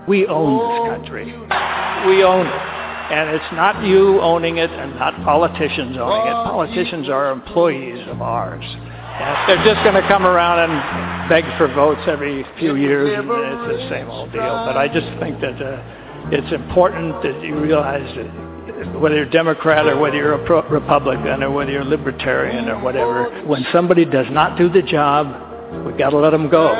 We own this country. We own it. And it's not you owning it and not politicians owning it. Politicians are employees of ours. And they're just going to come around and beg for votes every few years, and it's the same old deal. But I just think that it's important that you realize that whether you're Democrat or whether you're a Republican or whether you're Libertarian or whatever, when somebody does not do the job, we've got to let them go.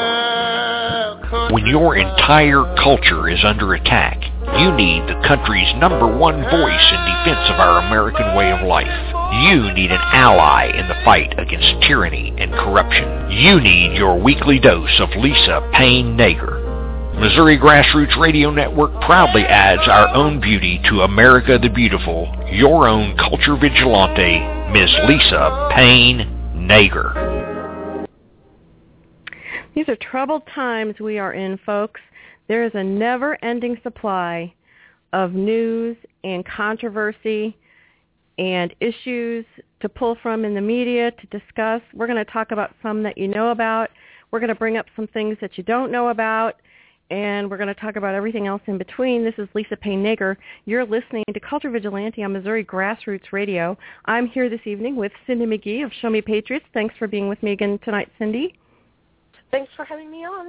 When your entire culture is under attack, you need the country's number one voice in defense of our American way of life. You need an ally in the fight against tyranny and corruption. You need your weekly dose of Lisa Payne Nager. Missouri Grassroots Radio Network proudly adds our own beauty to America the Beautiful, your own culture vigilante, Ms. Lisa Payne Nager. These are troubled times we are in, folks. There is a never-ending supply of news and controversy and issues to pull from in the media to discuss. We're going to talk about some that you know about. We're going to bring up some things that you don't know about. And we're going to talk about everything else in between. This is Lisa Payne Nager. You're listening to Culture Vigilante on Missouri Grassroots Radio. I'm here this evening with Cindy McGee of Show Me Patriots. Thanks for being with me again tonight, Cindy. Thanks for having me on.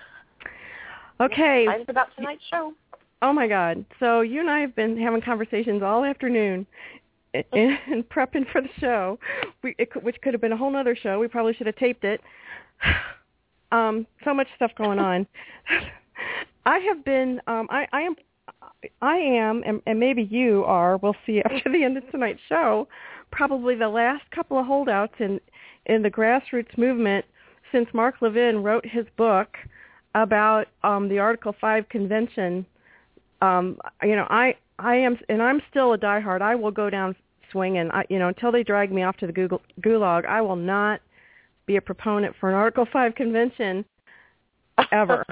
Okay. Excited about tonight's show. Oh, my God. So you and I have been having conversations all afternoon and prepping for the show, which could have been a whole other show. We probably should have taped it. So much stuff going on. I have been, I am, and maybe you are, we'll see after the end of tonight's show, probably the last couple of holdouts in the grassroots movement since Mark Levin wrote his book about the Article 5 convention. I am, and I'm still a diehard. I will go down swinging. Until they drag me off to the gulag, I will not be a proponent for an Article 5 convention ever.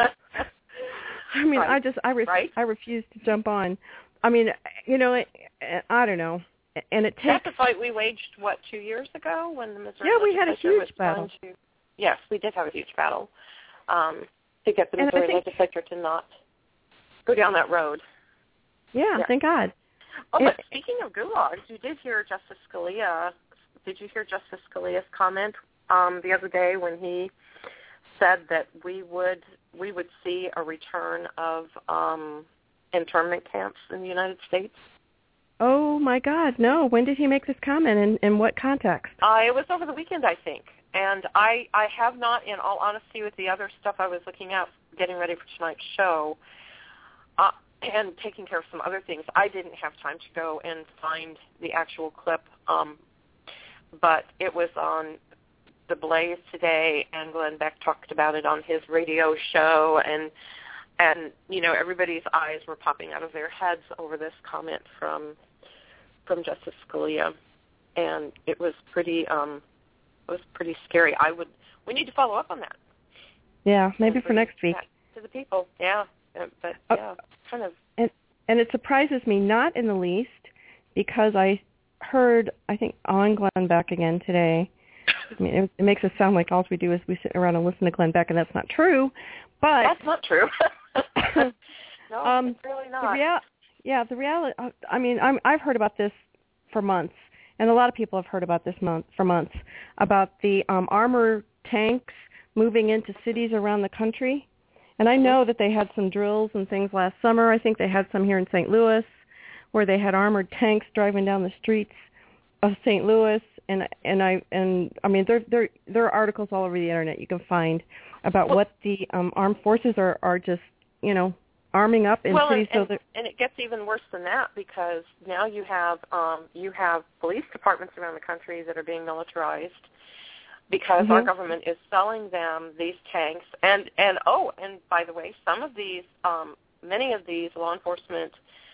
I mean, right. I refuse to jump on. I mean, I don't know. And it takes... That's the fight we waged, 2 years ago when the Missouri we had a huge battle. Yes, we did have a huge battle to get the Missouri legislature to not go down that road. Yeah, thank God. Oh, but speaking of gulags, you did hear Justice Scalia. Did you hear Justice Scalia's comment the other day when he said that we would see a return of internment camps in the United States? Oh, my God, no. When did he make this comment, and in what context? It was over the weekend, I think. And I have not, in all honesty, with the other stuff I was looking at, getting ready for tonight's show, and taking care of some other things, I didn't have time to go and find the actual clip. But it was on The Blaze today, and Glenn Beck talked about it on his radio show, and everybody's eyes were popping out of their heads over this comment from Justice Scalia, and it was pretty scary. We need to follow up on that. Yeah, maybe for next week. To the people, yeah, but kind of. And it surprises me not in the least, because I heard, I think, on Glenn Beck again today. I mean, it makes us sound like all we do is we sit around and listen to Glenn Beck, and that's not true. But that's not true. No, it's really not. The reality. I mean, I've heard about this for months, and a lot of people have heard about this for months, about the armored tanks moving into cities around the country. And I know that they had some drills and things last summer. I think they had some here in St. Louis, where they had armored tanks driving down the streets of St. Louis. And I mean, there are articles all over the internet you can find about what the armed forces are just, arming up in cities. And it gets even worse than that, because now you have police departments around the country that are being militarized because our government is selling them these tanks. And by the way, some of these, many of these law enforcement,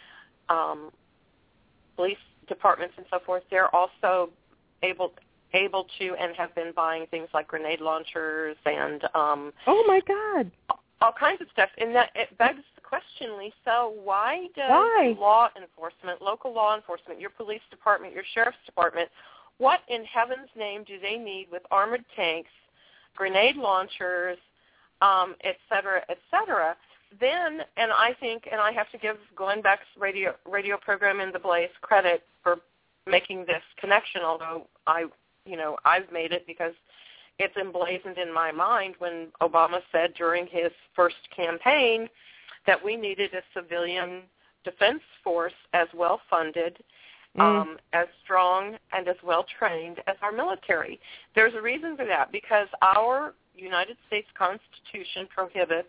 police departments and so forth, they're also able to and have been buying things like grenade launchers and oh my God, all kinds of stuff. And that it begs the question, Lisa, why does law enforcement, local law enforcement, your police department, your sheriff's department, what in heaven's name do they need with armored tanks, grenade launchers, et cetera, then, and I think, and I have to give Glenn Beck's radio program In the Blaze credit for making this connection, although I've made it because it's emblazoned in my mind when Obama said during his first campaign that we needed a civilian defense force as well funded, as strong and as well trained as our military. There's a reason for that, because our United States Constitution prohibits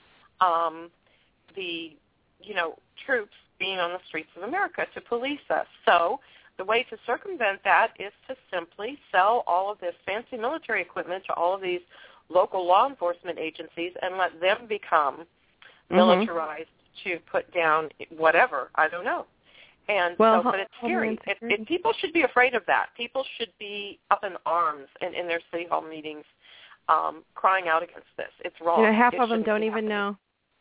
the troops being on the streets of America to police us. So the way to circumvent that is to simply sell all of this fancy military equipment to all of these local law enforcement agencies and let them become militarized to put down whatever. I don't know. And but it's scary. People should be afraid of that. People should be up in arms in their city hall meetings crying out against this. It's wrong. Half of them don't even know.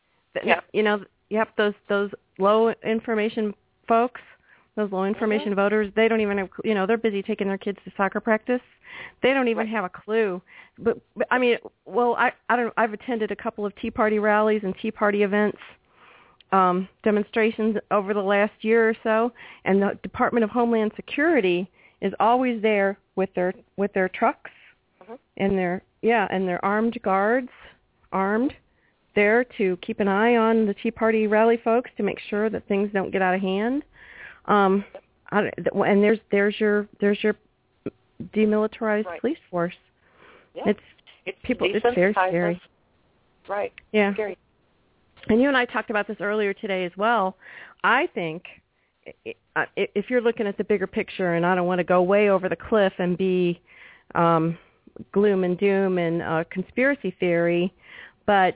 Those low information folks, those low information voters, they don't even have, they're busy taking their kids to soccer practice. They don't even have a clue. But I mean, I don't know, I've attended a couple of Tea Party rallies and Tea Party events, demonstrations over the last year or so, and the Department of Homeland Security is always there with their trucks and their armed guards, there to keep an eye on the Tea Party rally folks to make sure that things don't get out of hand. And there's your demilitarized police force. Yeah. It's very scary. Right. Yeah. Scary. And you and I talked about this earlier today as well. I think if you're looking at the bigger picture, and I don't want to go way over the cliff and be gloom and doom and conspiracy theory, but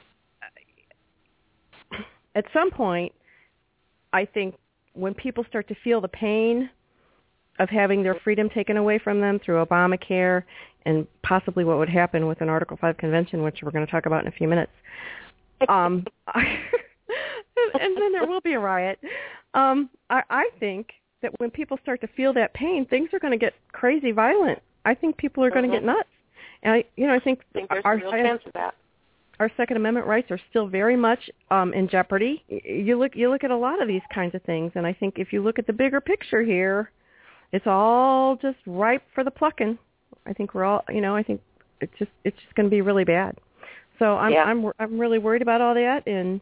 at some point, I think when people start to feel the pain of having their freedom taken away from them through Obamacare and possibly what would happen with an Article 5 convention, which we're going to talk about in a few minutes, and then there will be a riot. I think that when people start to feel that pain, things are going to get crazy violent. I think people are going to get nuts. And I think there's a real chance of that. Our Second Amendment rights are still very much in jeopardy. You look at a lot of these kinds of things, and I think if you look at the bigger picture here, it's all just ripe for the plucking. I think we're all, I think it's just going to be really bad. So I'm really worried about all that, and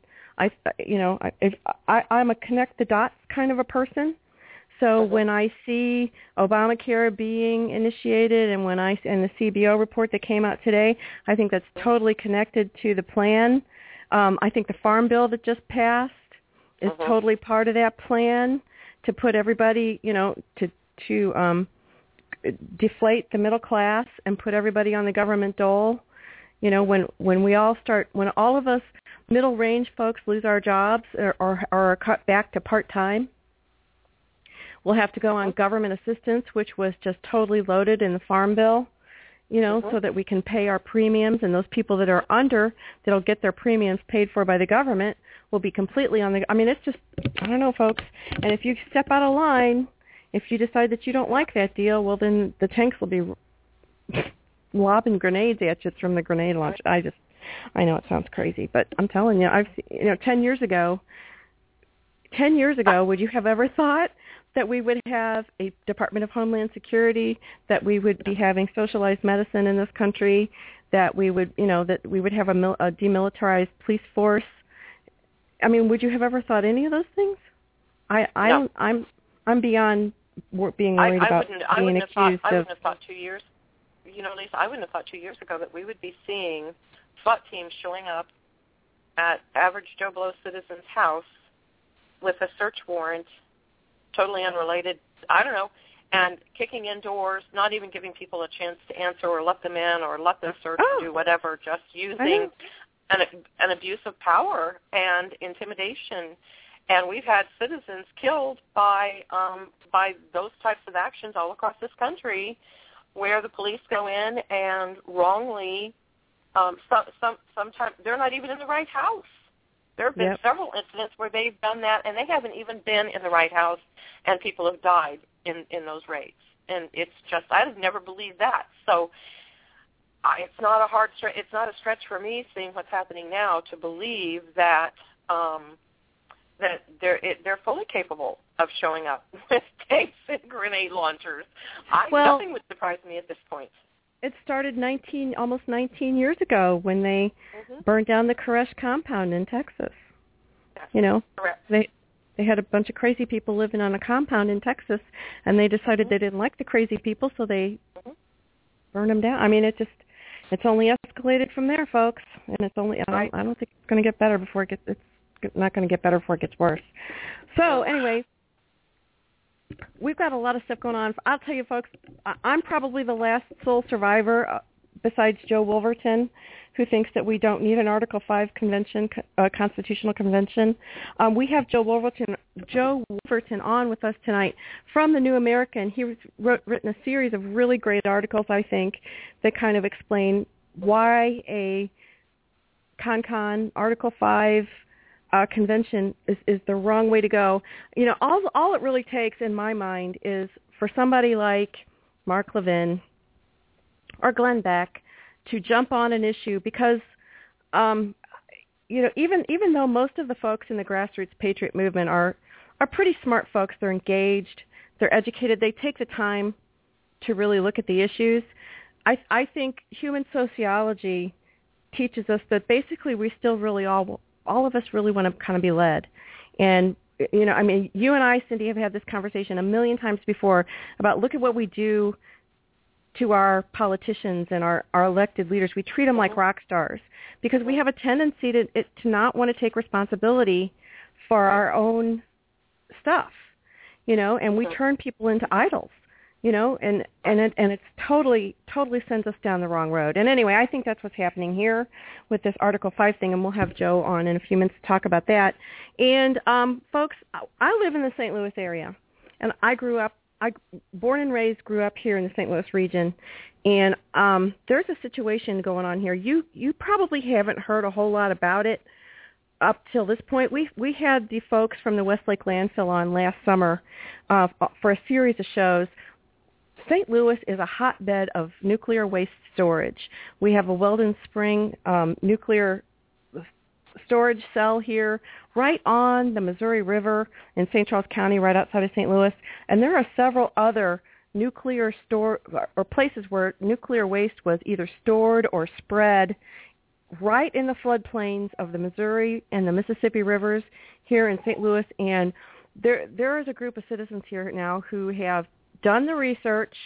I'm a connect the dots kind of a person. So when I see Obamacare being initiated and the CBO report that came out today, I think that's totally connected to the plan. I think the Farm Bill that just passed is totally part of that plan to put everybody, to deflate the middle class and put everybody on the government dole. When all of us middle range folks lose our jobs or are cut back to part-time, we'll have to go on government assistance, which was just totally loaded in the Farm Bill, so that we can pay our premiums, and those people that are that'll get their premiums paid for by the government will be completely it's just, I don't know, folks. And if you step out of line, if you decide that you don't like that deal, well, then the tanks will be lobbing grenades at you from the grenade launch. I know it sounds crazy, but I'm telling you, 10 years ago, would you have ever thought that we would have a Department of Homeland Security, that we would be having socialized medicine in this country, that we would, that we would have a demilitarized police force? I mean, would you have ever thought any of those things? No. I'm beyond being worried about being accused of. I wouldn't have thought 2 years. Lisa, I wouldn't have thought 2 years ago that we would be seeing SWAT teams showing up at average Joe Blow citizen's house with a search warrant, totally unrelated, I don't know, and kicking in doors, not even giving people a chance to answer or let them in or let them search or do whatever, just using an abuse of power and intimidation. And we've had citizens killed by those types of actions all across this country, where the police go in and wrongly, sometimes they're not even in the right house. There have been several incidents where they've done that, and they haven't even been in the right house, and people have died in those raids. And it's just, I've never believed that. So it's not a hard stretch. It's not a stretch for me, seeing what's happening now, to believe that that they're fully capable of showing up with tanks and grenade launchers. Nothing would surprise me at this point. It started almost 19 years ago when they burned down the Koresh compound in Texas. Yes, correct. They had a bunch of crazy people living on a compound in Texas, and they decided they didn't like the crazy people, so they burned them down. I mean, it's only escalated from there, folks, and it's only I don't think it's going to get better before it gets. It's not going to get better before it gets worse. So anyway, we've got a lot of stuff going on. I'll tell you, folks, I'm probably the last sole survivor besides Joe Wolverton, who thinks that we don't need an Article 5 convention, constitutional convention. We have Joe Wolverton on with us tonight from the New American. He's written a series of really great articles, I think, that kind of explain why a CON Article 5 convention is the wrong way to go. All it really takes, in my mind, is for somebody like Mark Levin or Glenn Beck to jump on an issue, because even though most of the folks in the grassroots patriot movement are pretty smart folks, they're engaged, they're educated, they take the time to really look at the issues. I think human sociology teaches us that basically we still really all of us really want to kind of be led. And you and I, Cindy, have had this conversation a million times before about look at what we do to our politicians and our elected leaders. We treat them like rock stars because we have a tendency to not want to take responsibility for our own stuff, and we turn people into idols, and it totally sends us down the wrong road. And anyway, I think that's what's happening here with this Article 5 thing, and we'll have Joe on in a few minutes to talk about that. And folks, I live in the St. Louis area, and born and raised, grew up here in the St. Louis region, and there's a situation going on here. You probably haven't heard a whole lot about it up till this point. We had the folks from the Westlake landfill on last summer for a series of shows. St. Louis is a hotbed of nuclear waste storage. We have a Weldon Spring nuclear storage cell here right on the Missouri River in St. Charles County, right outside of St. Louis. And there are several other nuclear places where nuclear waste was either stored or spread right in the floodplains of the Missouri and the Mississippi rivers here in St. Louis. And there is a group of citizens here now who have done the research,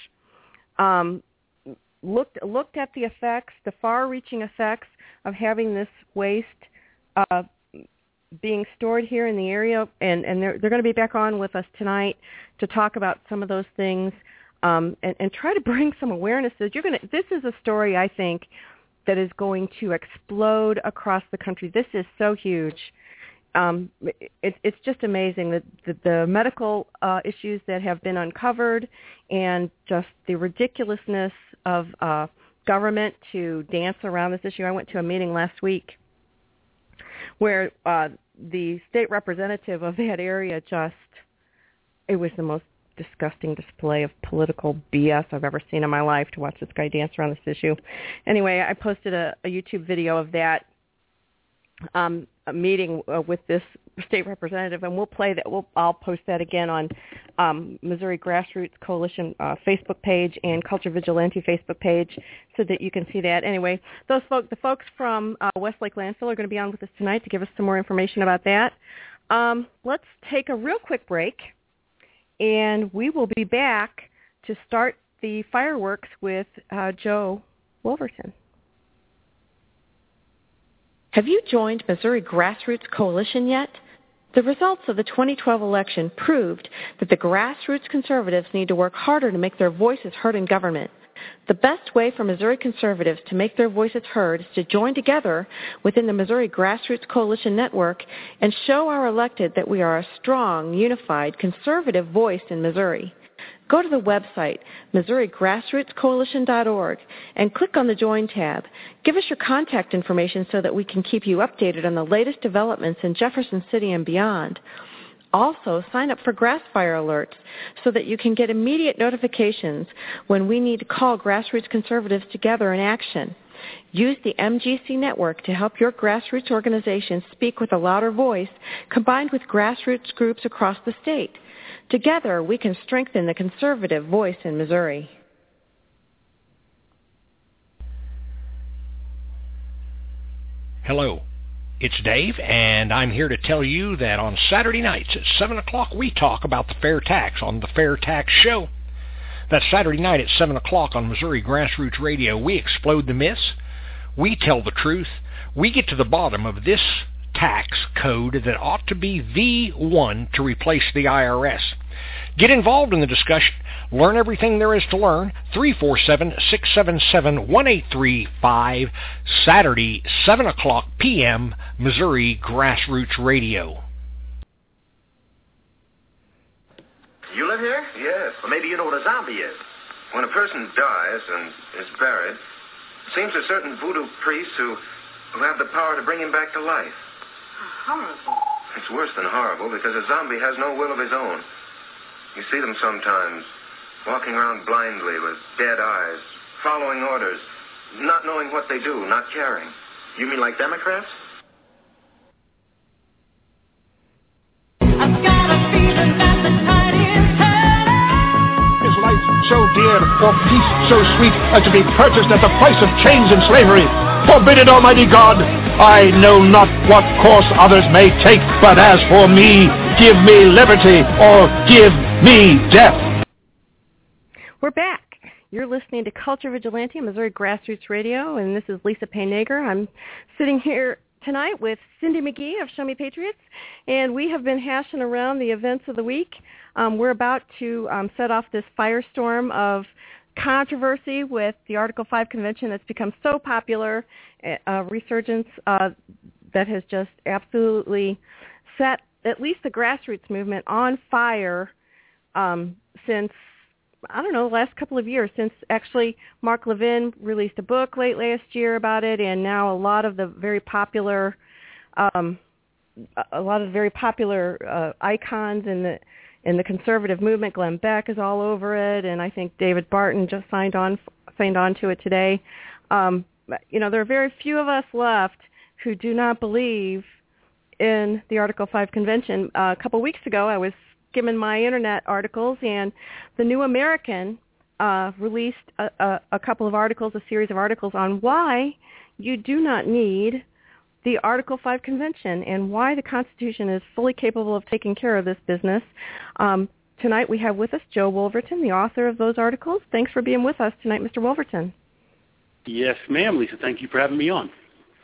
looked at the effects, the far-reaching effects of having this waste being stored here in the area, and they're going to be back on with us tonight to talk about some of those things and try to bring some awareness. This is a story, I think, that is going to explode across the country. This is so huge. It's just amazing that the medical issues that have been uncovered and just the ridiculousness of government to dance around this issue. I went to a meeting last week where the state representative of that area it was the most disgusting display of political BS I've ever seen in my life, to watch this guy dance around this issue. Anyway, I posted a YouTube video of that a meeting with this state representative, and we'll play that. I'll post that again on Missouri Grassroots Coalition Facebook page and Culture Vigilante Facebook page, so that you can see that. Anyway, the folks from Westlake Landfill are going to be on with us tonight to give us some more information about that. Let's take a real quick break, and we will be back to start the fireworks with Joe Wolverton. Have you joined Missouri Grassroots Coalition yet? The results of the 2012 election proved that the grassroots conservatives need to work harder to make their voices heard in government. The best way for Missouri conservatives to make their voices heard is to join together within the Missouri Grassroots Coalition Network and show our elected that we are a strong, unified, conservative voice in Missouri. Go to the website, MissouriGrassrootsCoalition.org, and click on the Join tab. Give us your contact information so that we can keep you updated on the latest developments in Jefferson City and beyond. Also, sign up for Grass Fire Alerts so that you can get immediate notifications when we need to call grassroots conservatives together in action. Use the MGC network to help your grassroots organization speak with a louder voice, combined with grassroots groups across the state. Together, we can strengthen the conservative voice in Missouri. Hello, it's Dave, and I'm here to tell you that on Saturday nights at 7 o'clock we talk about the fair tax on the Fair Tax Show. That's Saturday night at 7 o'clock on Missouri Grassroots Radio. We explode the myths. We tell the truth. We get to the bottom of this tax code that ought to be the one to replace the IRS. Get involved in the discussion. Learn everything there is to learn. 347-677-1835, Saturday, 7 o'clock p.m., Missouri Grassroots Radio. You live here? Yes. Well, maybe you know what a zombie is. When a person dies and is buried, it seems there's certain voodoo priests who have the power to bring him back to life. Horrible. It's worse than horrible because a zombie has no will of his own. You see them sometimes walking around blindly with dead eyes, following orders, not knowing what they do, not caring. You mean like Democrats? I've got a feeling that the tide is turning. Is life so dear, or peace so sweet, as to be purchased at the price of chains and slavery? Forbid it, Almighty God! I know not what course others may take, but as for me, give me liberty, or give me death. We're back. You're listening to Culture Vigilante, Missouri Grassroots Radio, and this is Lisa Payne-Nager. I'm sitting here tonight with Cindy McGee of Show Me Patriots, and we have been hashing around the events of the week. We're about to set off this firestorm of controversy with the Article 5 convention that's become so popular, a resurgence that has just absolutely set at least the grassroots movement on fire since, I don't know, the last couple of years, since actually Mark Levin released a book late last year about it, and now a lot of the very popular icons in the conservative movement. Glenn Beck is all over it, and I think David Barton just signed on to it today. There are very few of us left who do not believe in the Article 5 convention. A couple weeks ago, I was skimming my internet articles, and the New American released a couple of articles, a series of articles on why you do not need the Article 5 convention and why the Constitution is fully capable of taking care of this business. Tonight we have with us Joe Wolverton, the author of those articles. Thanks for being with us tonight, Mr. Wolverton. Yes, ma'am, Lisa. Thank you for having me on.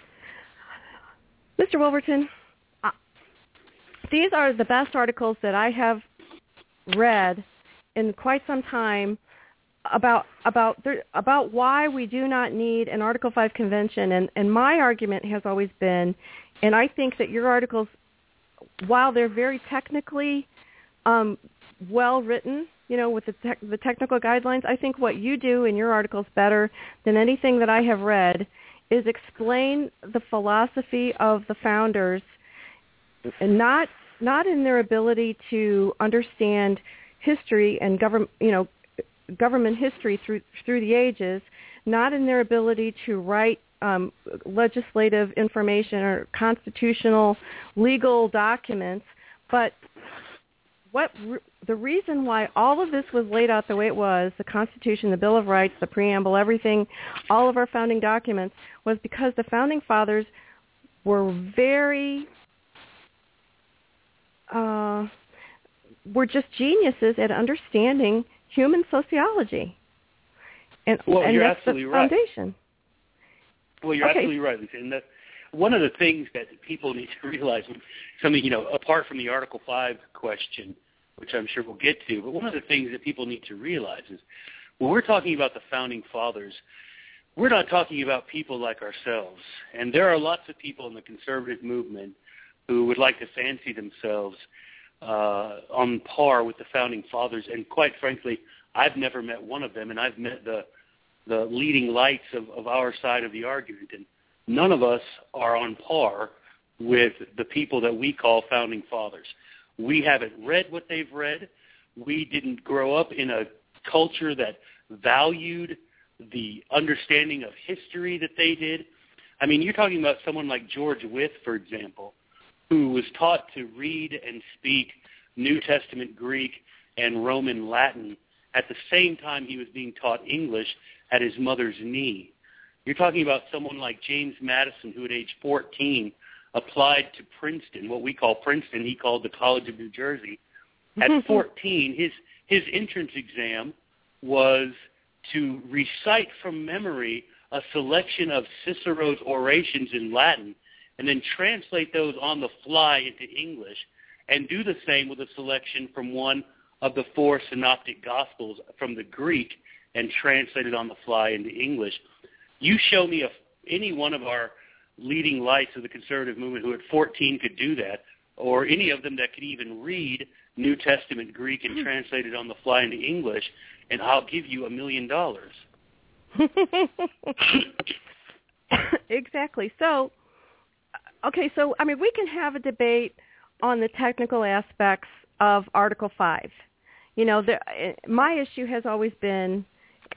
Mr. Wolverton, these are the best articles that I have read in quite some time about why we do not need an Article 5 convention. And my argument has always been, and I think that your articles, while they're very technically well written, with the technical guidelines, I think what you do in your articles better than anything that I have read is explain the philosophy of the founders, and not in their ability to understand history and government history through the ages, not in their ability to write legislative information or constitutional legal documents, but the reason why all of this was laid out the way it was, the Constitution, the Bill of Rights, the preamble, everything, all of our founding documents, was because the founding fathers were were just geniuses at understanding human sociology. And you're that's absolutely the foundation. Right. Well, you're absolutely right, Lisa. And one of the things that people need to realize, apart from the Article 5 question, which I'm sure we'll get to, but one of the things that people need to realize is when we're talking about the founding fathers, we're not talking about people like ourselves. And there are lots of people in the conservative movement who would like to fancy themselves on par with the founding fathers. And quite frankly, I've never met one of them, and I've met the leading lights of our side of the argument. And none of us are on par with the people that we call founding fathers. We haven't read what they've read. We didn't grow up in a culture that valued the understanding of history that they did. I mean, you're talking about someone like George Wythe, for example, who was taught to read and speak New Testament Greek and Roman Latin at the same time he was being taught English at his mother's knee. You're talking about someone like James Madison, who at age 14 applied to Princeton, what we call Princeton, he called the College of New Jersey. At 14, his entrance exam was to recite from memory a selection of Cicero's orations in Latin and then translate those on the fly into English and do the same with a selection from one of the 4 synoptic gospels from the Greek and translate it on the fly into English. You show me any one of our leading lights of the conservative movement who at 14 could do that, or any of them that could even read New Testament Greek and translate it on the fly into English, and I'll give you $1 million. Exactly. So, okay, so, I mean, we can have a debate on the technical aspects of Article 5. You know, my issue has always been,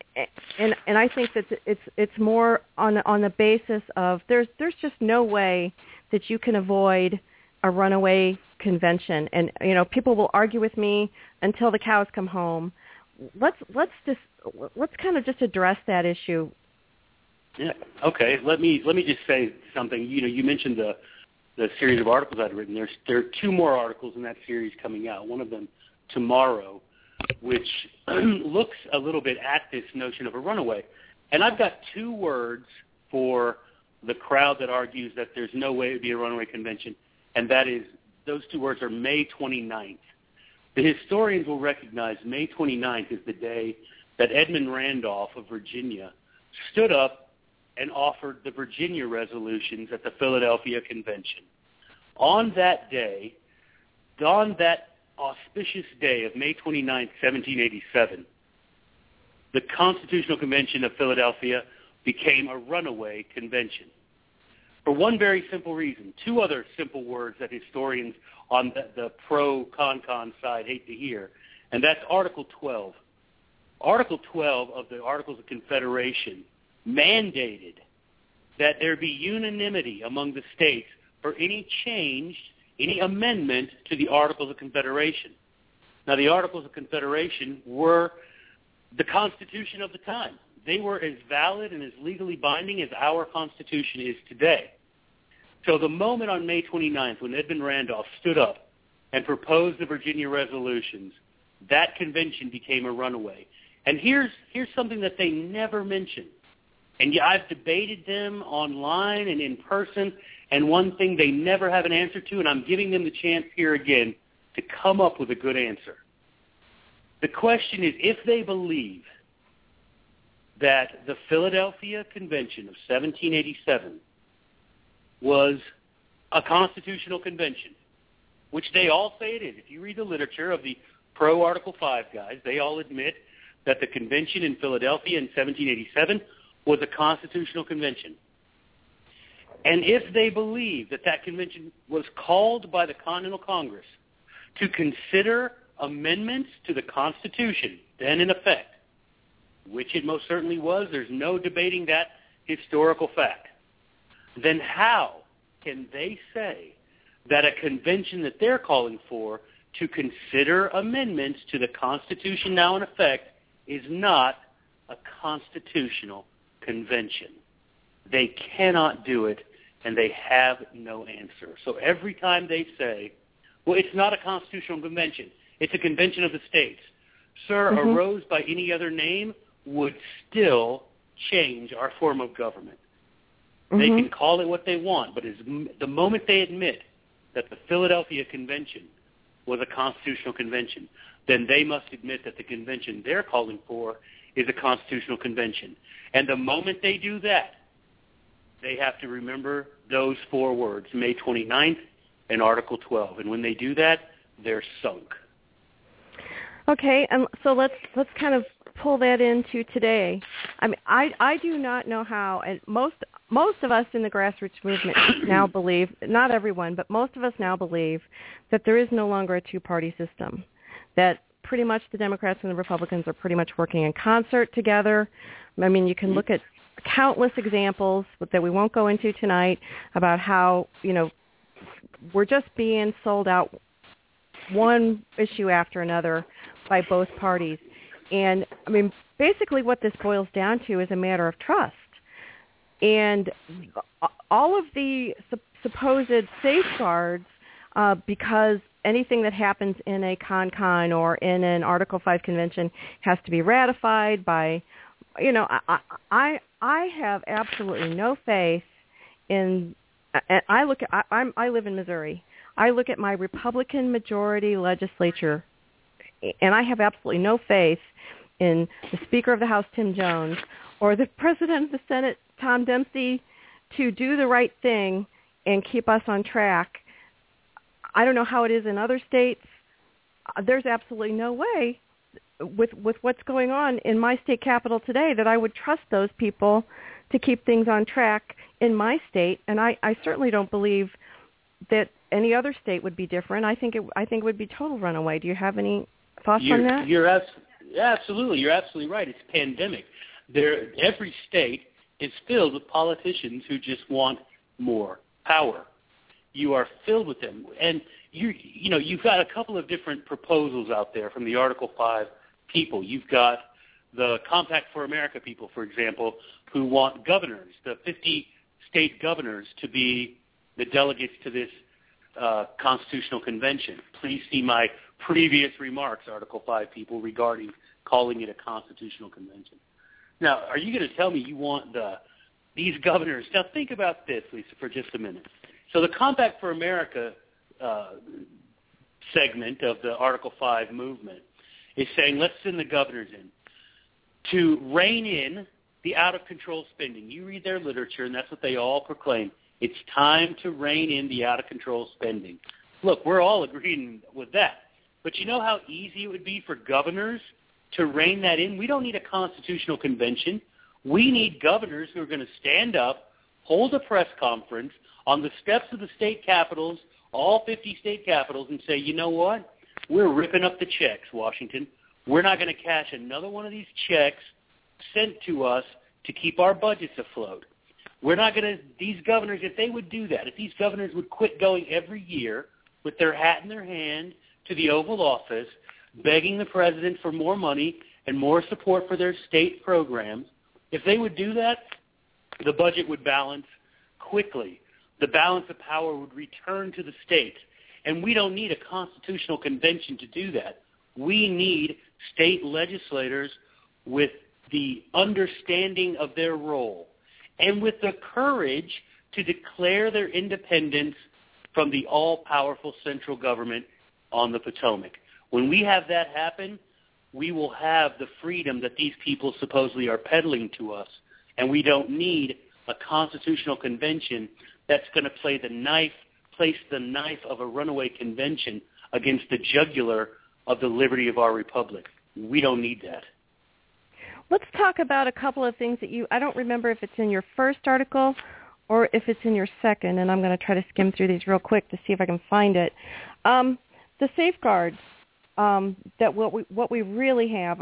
and I think that it's more on the basis of there's just no way that you can avoid a runaway convention, and you know, people will argue with me until the cows come home. Let's kind of just address that issue. Yeah. Okay. Let me just say something. You know, you mentioned the series of articles I'd written. There are 2 more articles in that series coming out. One of them tomorrow, which looks a little bit at this notion of a runaway. And I've got 2 words for the crowd that argues that there's no way it would be a runaway convention, and that is, those 2 words are May 29th. The historians will recognize May 29th is the day that Edmund Randolph of Virginia stood up and offered the Virginia resolutions at the Philadelphia Convention. On that day, on that auspicious day of May 29th, 1787, the Constitutional Convention of Philadelphia became a runaway convention. For one very simple reason. 2 other simple words that historians on the pro-con side hate to hear, and that's Article 12. Article 12 of the Articles of Confederation mandated that there be unanimity among the states for any change, any amendment to the Articles of Confederation. Now, the Articles of Confederation were the Constitution of the time. They were as valid and as legally binding as our Constitution is today. So the moment on May 29th when Edmund Randolph stood up and proposed the Virginia resolutions, that convention became a runaway. And here's something that they never mention. And yeah, I've debated them online and in person, and one thing they never have an answer to, and I'm giving them the chance here again to come up with a good answer. The question is, if they believe that the Philadelphia Convention of 1787 was a constitutional convention, which they all say it is. If you read the literature of the pro-Article 5 guys, they all admit that the convention in Philadelphia in 1787 was a constitutional convention. And if they believe that that convention was called by the Continental Congress to consider amendments to the Constitution then in effect, which it most certainly was, there's no debating that historical fact, then how can they say that a convention that they're calling for to consider amendments to the Constitution now in effect is not a constitutional convention? They cannot do it, and they have no answer. So every time they say, well, it's not a constitutional convention, it's a convention of the states, sir, a rose by any other name would still change our form of government. They can call it what they want, but the moment they admit that the Philadelphia Convention was a constitutional convention, then they must admit that the convention they're calling for is a constitutional convention. And the moment they do that, they have to remember those 4 words, May 29th and Article 12. And when they do that, they're sunk. Okay, and so let's kind of pull that into today. I mean, I do not know how, and most of us in the grassroots movement now believe, not everyone, but most of us now believe that there is no longer a two-party system, that pretty much the Democrats and the Republicans are pretty much working in concert together. I mean, you can look at countless examples that we won't go into tonight about how, we're just being sold out one issue after another by both parties. And, I mean, basically what this boils down to is a matter of trust. And all of the supposed safeguards, because anything that happens in a con or in an Article 5 convention has to be ratified by, I have absolutely no faith in, and I live in Missouri. I look at my Republican majority legislature, and I have absolutely no faith in the Speaker of the House, Tim Jones, or the President of the Senate, Tom Dempsey, to do the right thing and keep us on track. I don't know how it is in other states. There's absolutely no way with what's going on in my state capital today that I would trust those people to keep things on track in my state. And I certainly don't believe that any other state would be different. I think it would be total runaway. Do you have any thoughts on that? Absolutely. You're absolutely right. It's a pandemic. Every state is filled with politicians who just want more power. You are filled with them. And you've got a couple of different proposals out there from the Article 5 people. You've got the Compact for America people, for example, who want governors, the 50 state governors, to be the delegates to this constitutional convention. Please see my previous remarks, Article 5 people, regarding calling it a constitutional convention. Now, are you going to tell me you want these governors? Now, think about this, Lisa, for just a minute. So the Compact for America segment of the Article 5 movement is saying, let's send the governors in to rein in the out-of-control spending. You read their literature, and that's what they all proclaim. It's time to rein in the out-of-control spending. Look, we're all agreeing with that. But you know how easy it would be for governors to rein that in? We don't need a constitutional convention. We need governors who are going to stand up, hold a press conference on the steps of the state capitals, all 50 state capitals, and say, you know what? We're ripping up the checks, Washington. We're not going to cash another one of these checks sent to us to keep our budgets afloat. We're not going to, these governors, if they would do that, if these governors would quit going every year with their hat in their hand to the Oval Office, begging the president for more money and more support for their state programs, if they would do that, the budget would balance quickly. The balance of power would return to the states. And we don't need a constitutional convention to do that. We need state legislators with the understanding of their role and with the courage to declare their independence from the all-powerful central government on the Potomac. When we have that happen, we will have the freedom that these people supposedly are peddling to us, and we don't need a constitutional convention that's going to place the knife of a runaway convention against the jugular of the liberty of our republic. We don't need that. Let's talk about a couple of things that I don't remember if it's in your first article or if it's in your second, and I'm going to try to skim through these real quick to see if I can find it. The safeguards that what we really have.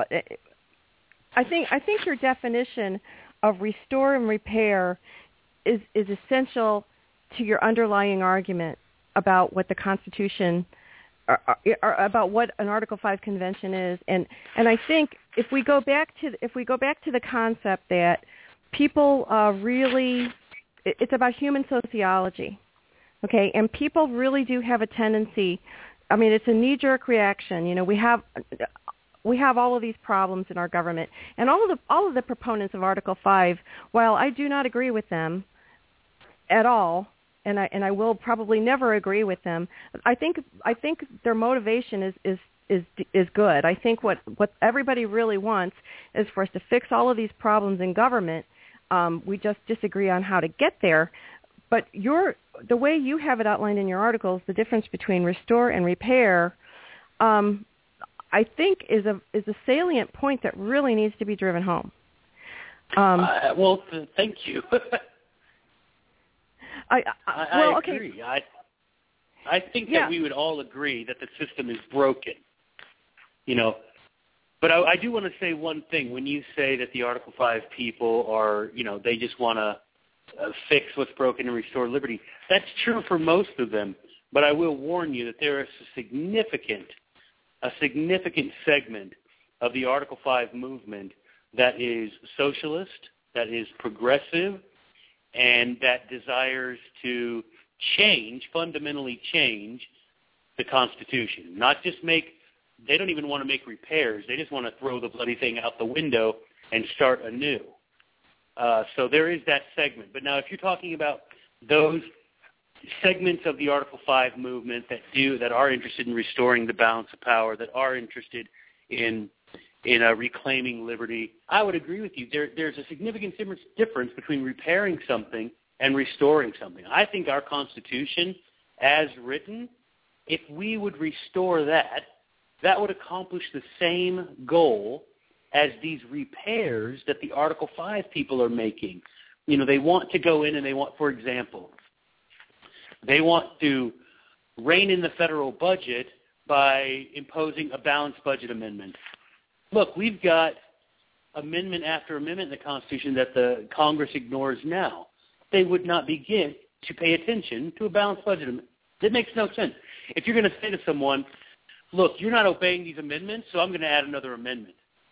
I think your definition of restore and repair is essential to your underlying argument about what the Constitution or about what an Article 5 convention is, and I think if we go back to the concept that people really, it's about human sociology, okay, and people really do have a tendency. I mean, it's a knee-jerk reaction. You know, we have all of these problems in our government, and all of the proponents of Article 5, while I do not agree with them at all, and I will probably never agree with them, I think their motivation is good. I think what everybody really wants is for us to fix all of these problems in government. We just disagree on how to get there. But the way you have it outlined in your articles, the difference between restore and repair, I think is a salient point that really needs to be driven home. Well, thank you. I agree. I think that we would all agree that the system is broken. But I do want to say one thing. When you say that the Article 5 people are, they just want to fix what's broken and restore liberty, that's true for most of them. But I will warn you that there is a significant segment of the Article 5 movement that is socialist, that is progressive, and that desires to fundamentally change the Constitution. Not just they don't even want to make repairs. They just want to throw the bloody thing out the window and start anew. So there is that segment. But now if you're talking about those segments of the Article 5 movement that are interested in restoring the balance of power, that are interested in reclaiming liberty, I would agree with you. There's a significant difference between repairing something and restoring something. I think our Constitution, as written, if we would restore that would accomplish the same goal as these repairs that the Article 5 people are making. They want to go in and they want, for example, they want to rein in the federal budget by imposing a balanced budget amendment. Look, we've got amendment after amendment in the Constitution that the Congress ignores now. They would not begin to pay attention to a balanced budget amendment. It makes no sense. If you're going to say to someone, look, you're not obeying these amendments, so I'm going to add another amendment.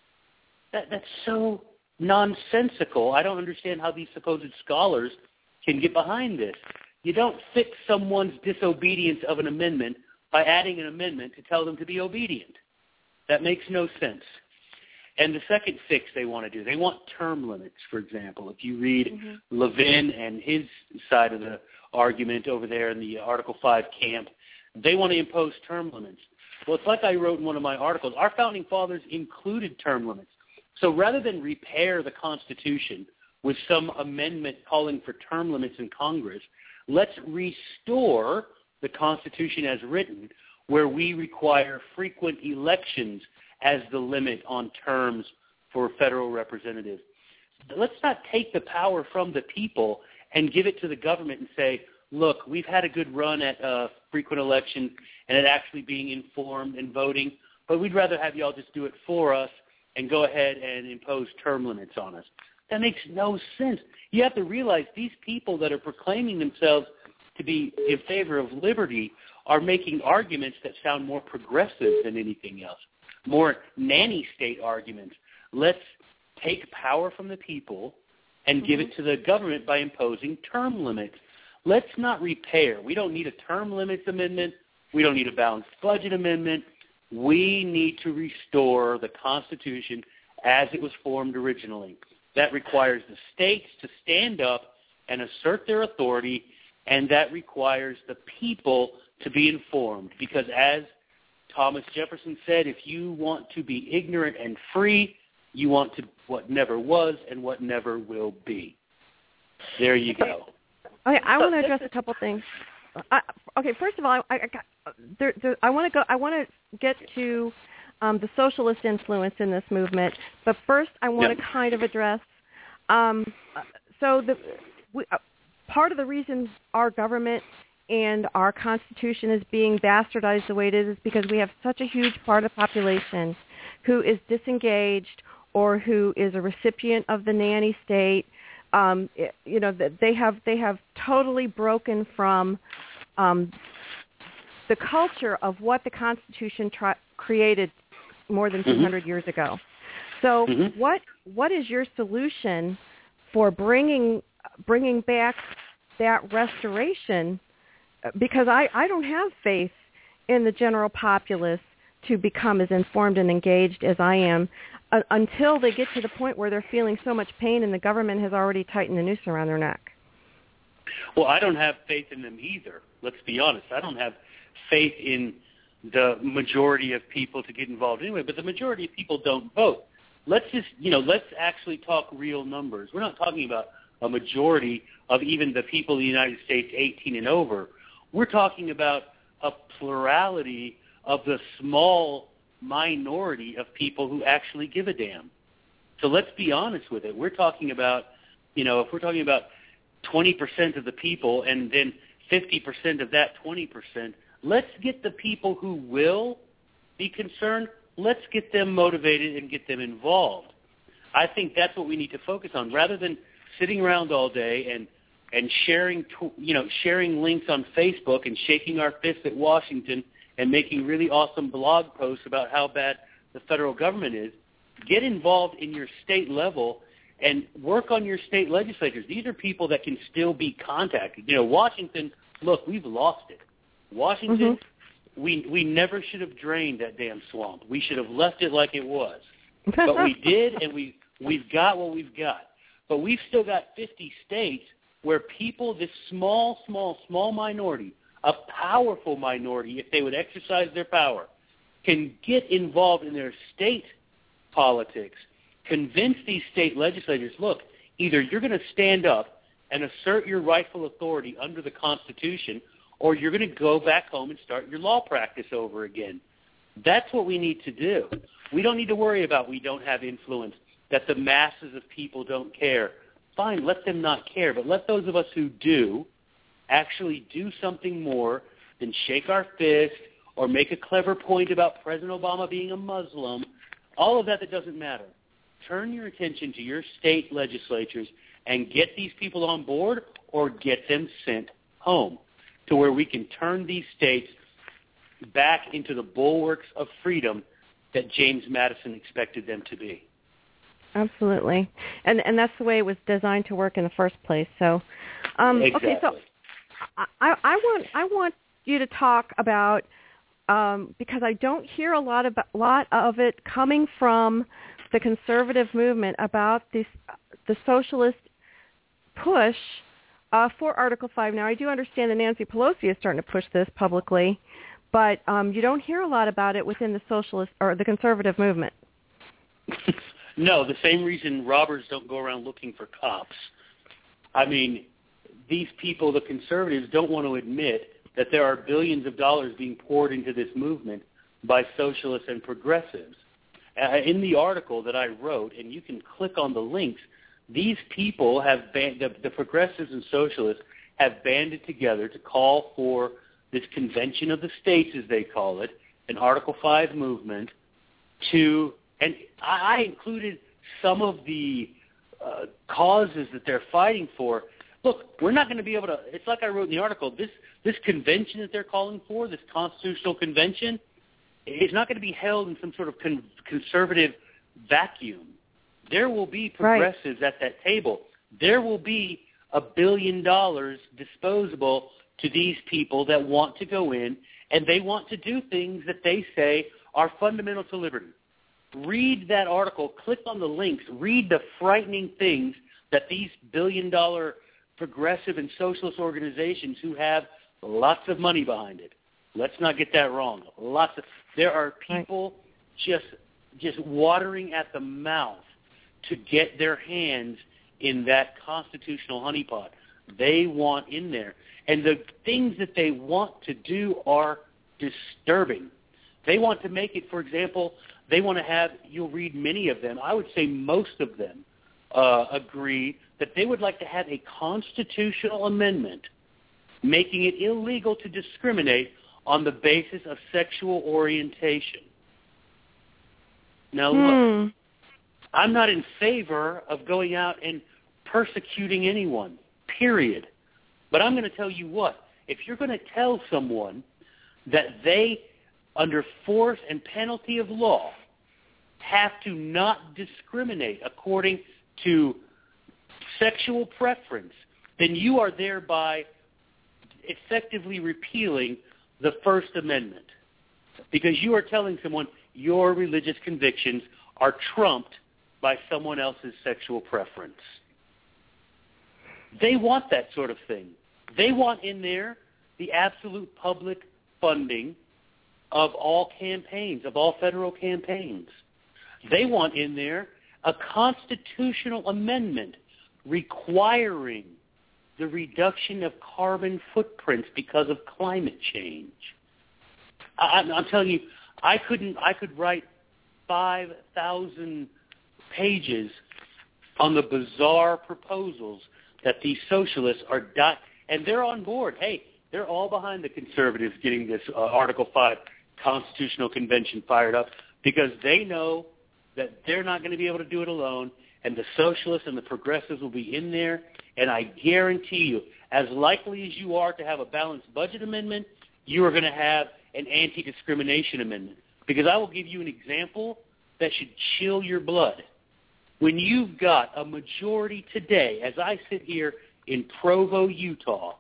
That's so nonsensical. I don't understand how these supposed scholars can get behind this. You don't fix someone's disobedience of an amendment by adding an amendment to tell them to be obedient. That makes no sense. And the second fix they want to do, they want term limits, for example. If you read Levin and his side of the argument over there in the Article 5 camp, they want to impose term limits. Well, it's like I wrote in one of my articles. Our founding fathers included term limits. So rather than repair the Constitution with some amendment calling for term limits in Congress, let's restore the Constitution as written, where we require frequent elections as the limit on terms for federal representatives. Let's not take the power from the people and give it to the government and say, look, we've had a good run at frequent elections and at actually being informed and voting, but we'd rather have you all just do it for us and go ahead and impose term limits on us. That makes no sense. You have to realize these people that are proclaiming themselves to be in favor of liberty are making arguments that sound more progressive than anything else, more nanny state arguments. Let's take power from the people and give it to the government by imposing term limits. Let's not repair. We don't need a term limits amendment. We don't need a balanced budget amendment. We need to restore the Constitution as it was formed originally. That requires the states to stand up and assert their authority, and that requires the people to be informed. Because as Thomas Jefferson said, if you want to be ignorant and free, you want to what never was and what never will be. There you go. Okay, I want to address a couple things. First of all, I want to get to the socialist influence in this movement, but first I want to kind of address. Part of the reason our government and our Constitution is being bastardized the way it is because we have such a huge part of the population who is disengaged or who is a recipient of the nanny state. They have totally broken from the culture of what the Constitution created more than 200 years ago. So what is your solution for bringing back that restoration? Because I don't have faith in the general populace to become as informed and engaged as I am until they get to the point where they're feeling so much pain and the government has already tightened the noose around their neck. Well, I don't have faith in them either. Let's be honest. I don't have faith in the majority of people to get involved anyway, but the majority of people don't vote. Let's actually talk real numbers. We're not talking about a majority of even the people in the United States 18 and over. We're talking about a plurality of the small minority of people who actually give a damn. So let's be honest with it. We're talking about, if we're talking about 20% of the people and then 50% of that 20%. Let's get the people who will be concerned, let's get them motivated and get them involved. I think that's what we need to focus on, rather than sitting around all day and sharing links on Facebook and shaking our fists at Washington and making really awesome blog posts about how bad the federal government is. Get involved in your state level and work on your state legislatures. These are people that can still be contacted. Washington, look, we've lost it. Washington, we never should have drained that damn swamp. We should have left it like it was. But we did, and we've got what we've got. But we've still got 50 states where people, this small minority, a powerful minority, if they would exercise their power, can get involved in their state politics, convince these state legislators, look, either you're going to stand up and assert your rightful authority under the Constitution, or you're going to go back home and start your law practice over again. That's what we need to do. We don't need to worry about we don't have influence, that the masses of people don't care. Fine, let them not care, but let those of us who do actually do something more than shake our fist or make a clever point about President Obama being a Muslim. All of that doesn't matter. Turn your attention to your state legislatures and get these people on board or get them sent home to where we can turn these states back into the bulwarks of freedom that James Madison expected them to be. Absolutely. And that's the way it was designed to work in the first place. So, exactly. Okay, so I want you to talk about, because I don't hear a lot of it coming from the conservative movement about the socialist push for Article 5. Now, I do understand that Nancy Pelosi is starting to push this publicly, but you don't hear a lot about it within the socialist or the conservative movement. No, the same reason robbers don't go around looking for cops. I mean, these people, the conservatives, don't want to admit that there are billions of dollars being poured into this movement by socialists and progressives. In the article that I wrote, and you can click on the links, these people have the progressives and socialists have banded together to call for this convention of the states, as they call it, an Article 5 movement to, and I included some of the causes that they're fighting for. Look, we're not going to be able to, it's like I wrote in the article, this convention that they're calling for, this constitutional convention, is not going to be held in some sort of conservative vacuum. There will be progressives at that table. There will be $1 billion disposable to these people that want to go in, and they want to do things that they say are fundamental to liberty. Read that article. Click on the links. Read the frightening things that these billion-dollar progressive and socialist organizations who have lots of money behind it. Let's not get that wrong. There are people just watering at the mouth to get their hands in that constitutional honeypot. They want in there. And the things that they want to do are disturbing. They want to make it, for example, they want to have, you'll read many of them, I would say most of them agree that they would like to have a constitutional amendment making it illegal to discriminate on the basis of sexual orientation. Now, look, I'm not in favor of going out and persecuting anyone, period. But I'm going to tell you what, if you're going to tell someone that they, under force and penalty of law, have to not discriminate according to sexual preference, then you are thereby effectively repealing the First Amendment, because you are telling someone your religious convictions are trumped by someone else's sexual preference. They want that sort of thing. They want in there the absolute public funding of all campaigns, of all federal campaigns. They want in there a constitutional amendment requiring the reduction of carbon footprints because of climate change. I'm telling you, I could write 5,000 pages on the bizarre proposals that these socialists are and they're on board. Hey, they're all behind the conservatives getting this Article 5 Constitutional Convention fired up because they know that they're not going to be able to do it alone, and the socialists and the progressives will be in there, and I guarantee you, as likely as you are to have a balanced budget amendment, you are going to have an anti-discrimination amendment. Because I will give you an example that should chill your blood. When you've got a majority today, as I sit here in Provo, Utah,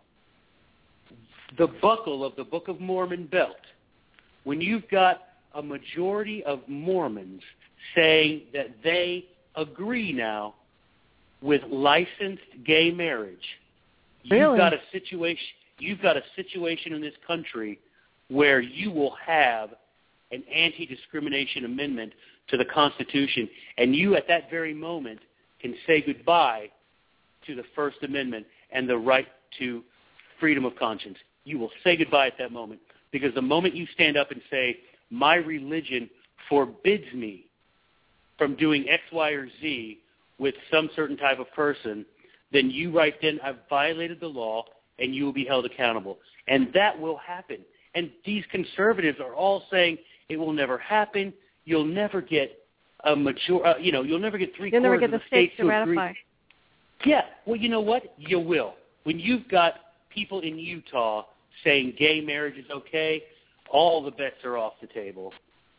the buckle of the Book of Mormon belt, when you've got a majority of Mormons saying that they agree now with licensed gay marriage, really? You've got a situation in this country where you will have an anti-discrimination amendment to the Constitution, and you at that very moment can say goodbye to the First Amendment and the right to freedom of conscience. You will say goodbye at that moment, because the moment you stand up and say, my religion forbids me from doing X, Y, or Z with some certain type of person, then you right then have violated the law and you will be held accountable. And that will happen. And these conservatives are all saying it will never happen. You'll never get a you'll never get three-quarters You'll never get of the states to agree. ratify. Yeah. Well, you know what? You will. When you've got people in Utah saying gay marriage is okay, all the bets are off the table.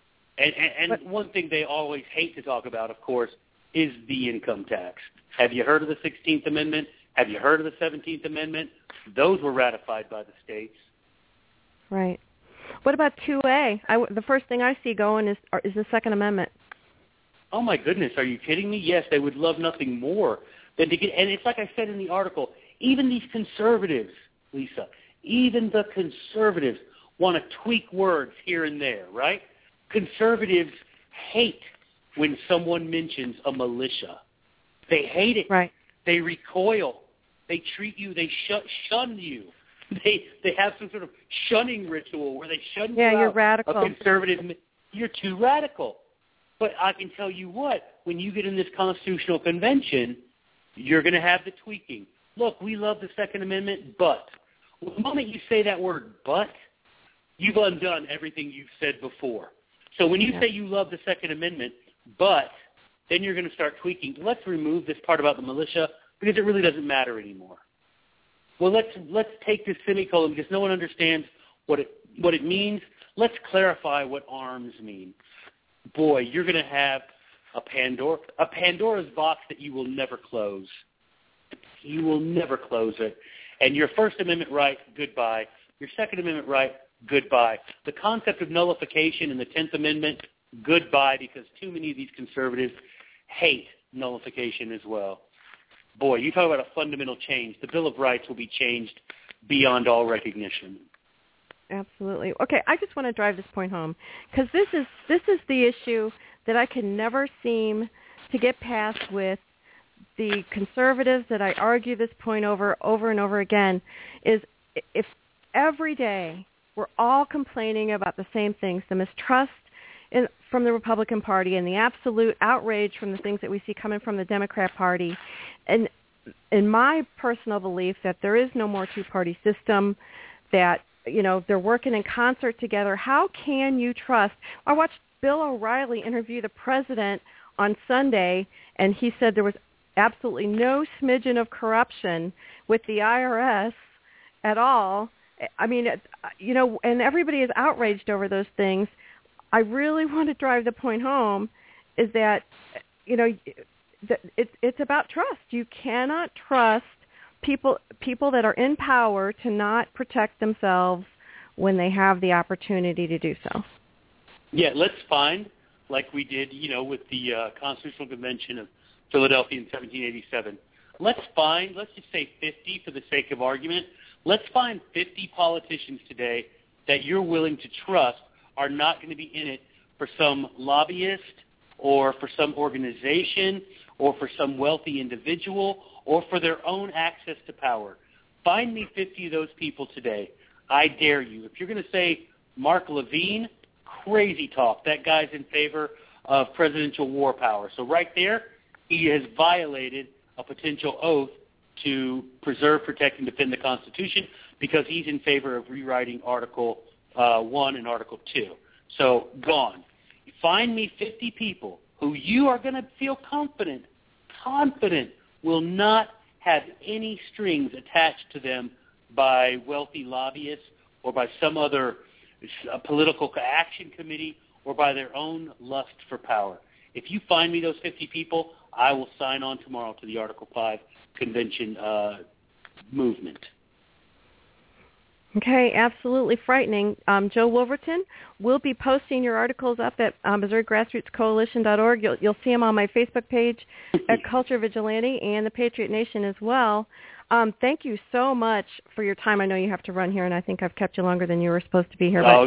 And one thing they always hate to talk about, of course, is the income tax. Have you heard of the 16th Amendment? Have you heard of the 17th Amendment? Those were ratified by the states. Right. What about 2A? The first thing I see going is the Second Amendment. Oh, my goodness. Are you kidding me? Yes, they would love nothing more than to get – and it's like I said in the article, even these conservatives, Lisa, even the conservatives want to tweak words here and there, right? Conservatives hate when someone mentions a militia. They hate it. Right. They recoil. They treat you. They shun you. They have some sort of shunning ritual where they shun you out. Yeah, you're radical. A conservative. You're too radical. But I can tell you what, when you get in this constitutional convention, you're going to have the tweaking. Look, we love the Second Amendment, but the moment you say that word but, you've undone everything you've said before. So when you say you love the Second Amendment, but then you're going to start tweaking. Let's remove this part about the militia because it really doesn't matter anymore. Well, let's take this semicolon because no one understands what it means. Let's clarify what arms mean. Boy, you're going to have a Pandora's box that you will never close. You will never close it. And your First Amendment right, goodbye. Your Second Amendment right, goodbye. The concept of nullification in the 10th Amendment, goodbye, because too many of these conservatives hate nullification as well. Boy, you talk about a fundamental change. The Bill of Rights will be changed beyond all recognition. Absolutely. Okay, I just want to drive this point home because this is the issue that I can never seem to get past with the conservatives that I argue this point over and over again, is if every day we're all complaining about the same things, the mistrust from the Republican Party and the absolute outrage from the things that we see coming from the Democrat Party, and in my personal belief that there is no more two-party system, that they're working in concert together. How can you trust? I watched Bill O'Reilly interview the president on Sunday, and he said there was absolutely no smidgen of corruption with the IRS at all. I mean, and everybody is outraged over those things. I really want to drive the point home is that, it's about trust. You cannot trust people that are in power to not protect themselves when they have the opportunity to do so. Yeah, let's find, like we did, with the Constitutional Convention of Philadelphia in 1787. Let's just say 50 for the sake of argument. Let's find 50 politicians today that you're willing to trust are not going to be in it for some lobbyist or for some organization or for some wealthy individual or for their own access to power. Find me 50 of those people today. I dare you. If you're going to say Mark Levine, crazy talk. That guy's in favor of presidential war power. So right there, he has violated a potential oath to preserve, protect, and defend the Constitution because he's in favor of rewriting Article 1 and Article 2. So, gone. Find me 50 people who you are going to feel confident will not have any strings attached to them by wealthy lobbyists or by some other political action committee or by their own lust for power. If you find me those 50 people, I will sign on tomorrow to the Article 5 convention movement. Okay, absolutely frightening. Joe Wolverton, we'll be posting your articles up at MissouriGrassrootsCoalition.org. You'll see them on my Facebook page at Culture Vigilante and the Patriot Nation as well. Thank you so much for your time. I know you have to run here, and I think I've kept you longer than you were supposed to be here. Oh,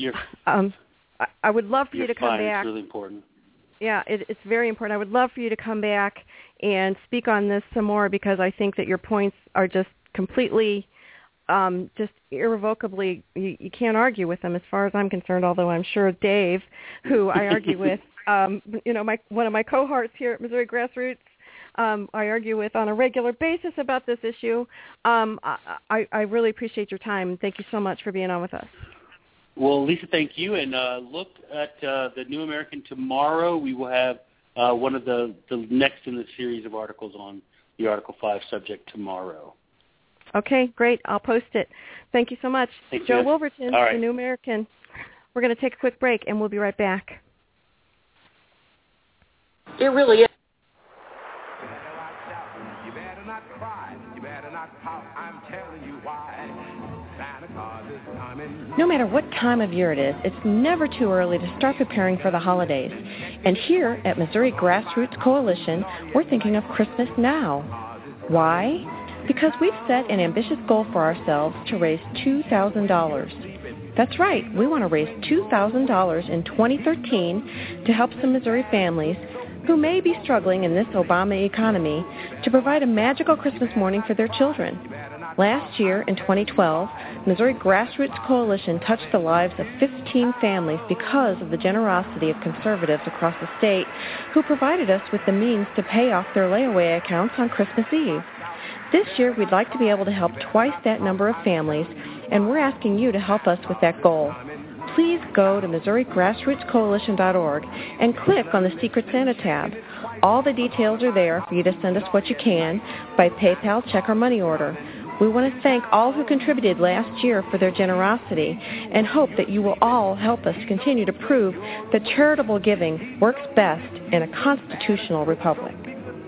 I would love for you to come back. It's really important. Yeah, it's very important. I would love for you to come back and speak on this some more because I think that your points are just completely, just irrevocably, you can't argue with them as far as I'm concerned, although I'm sure Dave, who I argue with, one of my cohorts here at Missouri Grassroots, I argue with on a regular basis about this issue. I really appreciate your time. Thank you so much for being on with us. Well, Lisa, thank you. And look at the New American tomorrow. We will have one of the next in the series of articles on the Article 5 subject tomorrow. Okay, great. I'll post it. Thank you so much. Thanks, Joe Jeff. Wolverton, All right. the New American. We're going to take a quick break, and we'll be right back. It really is. You better not cry. You better not pout. I'm telling you why. Santa Claus is coming. No matter what time of year it is, it's never too early to start preparing for the holidays. And here at Missouri Grassroots Coalition, we're thinking of Christmas now. Why? Because we've set an ambitious goal for ourselves to raise $2,000. That's right, we want to raise $2,000 in 2013 to help some Missouri families who may be struggling in this Obama economy to provide a magical Christmas morning for their children. Last year, in 2012, Missouri Grassroots Coalition touched the lives of 15 families because of the generosity of conservatives across the state who provided us with the means to pay off their layaway accounts on Christmas Eve. This year, we'd like to be able to help twice that number of families, and we're asking you to help us with that goal. Please go to MissouriGrassrootsCoalition.org and click on the Secret Santa tab. All the details are there for you to send us what you can by PayPal, check, or money order. We want to thank all who contributed last year for their generosity and hope that you will all help us continue to prove that charitable giving works best in a constitutional republic.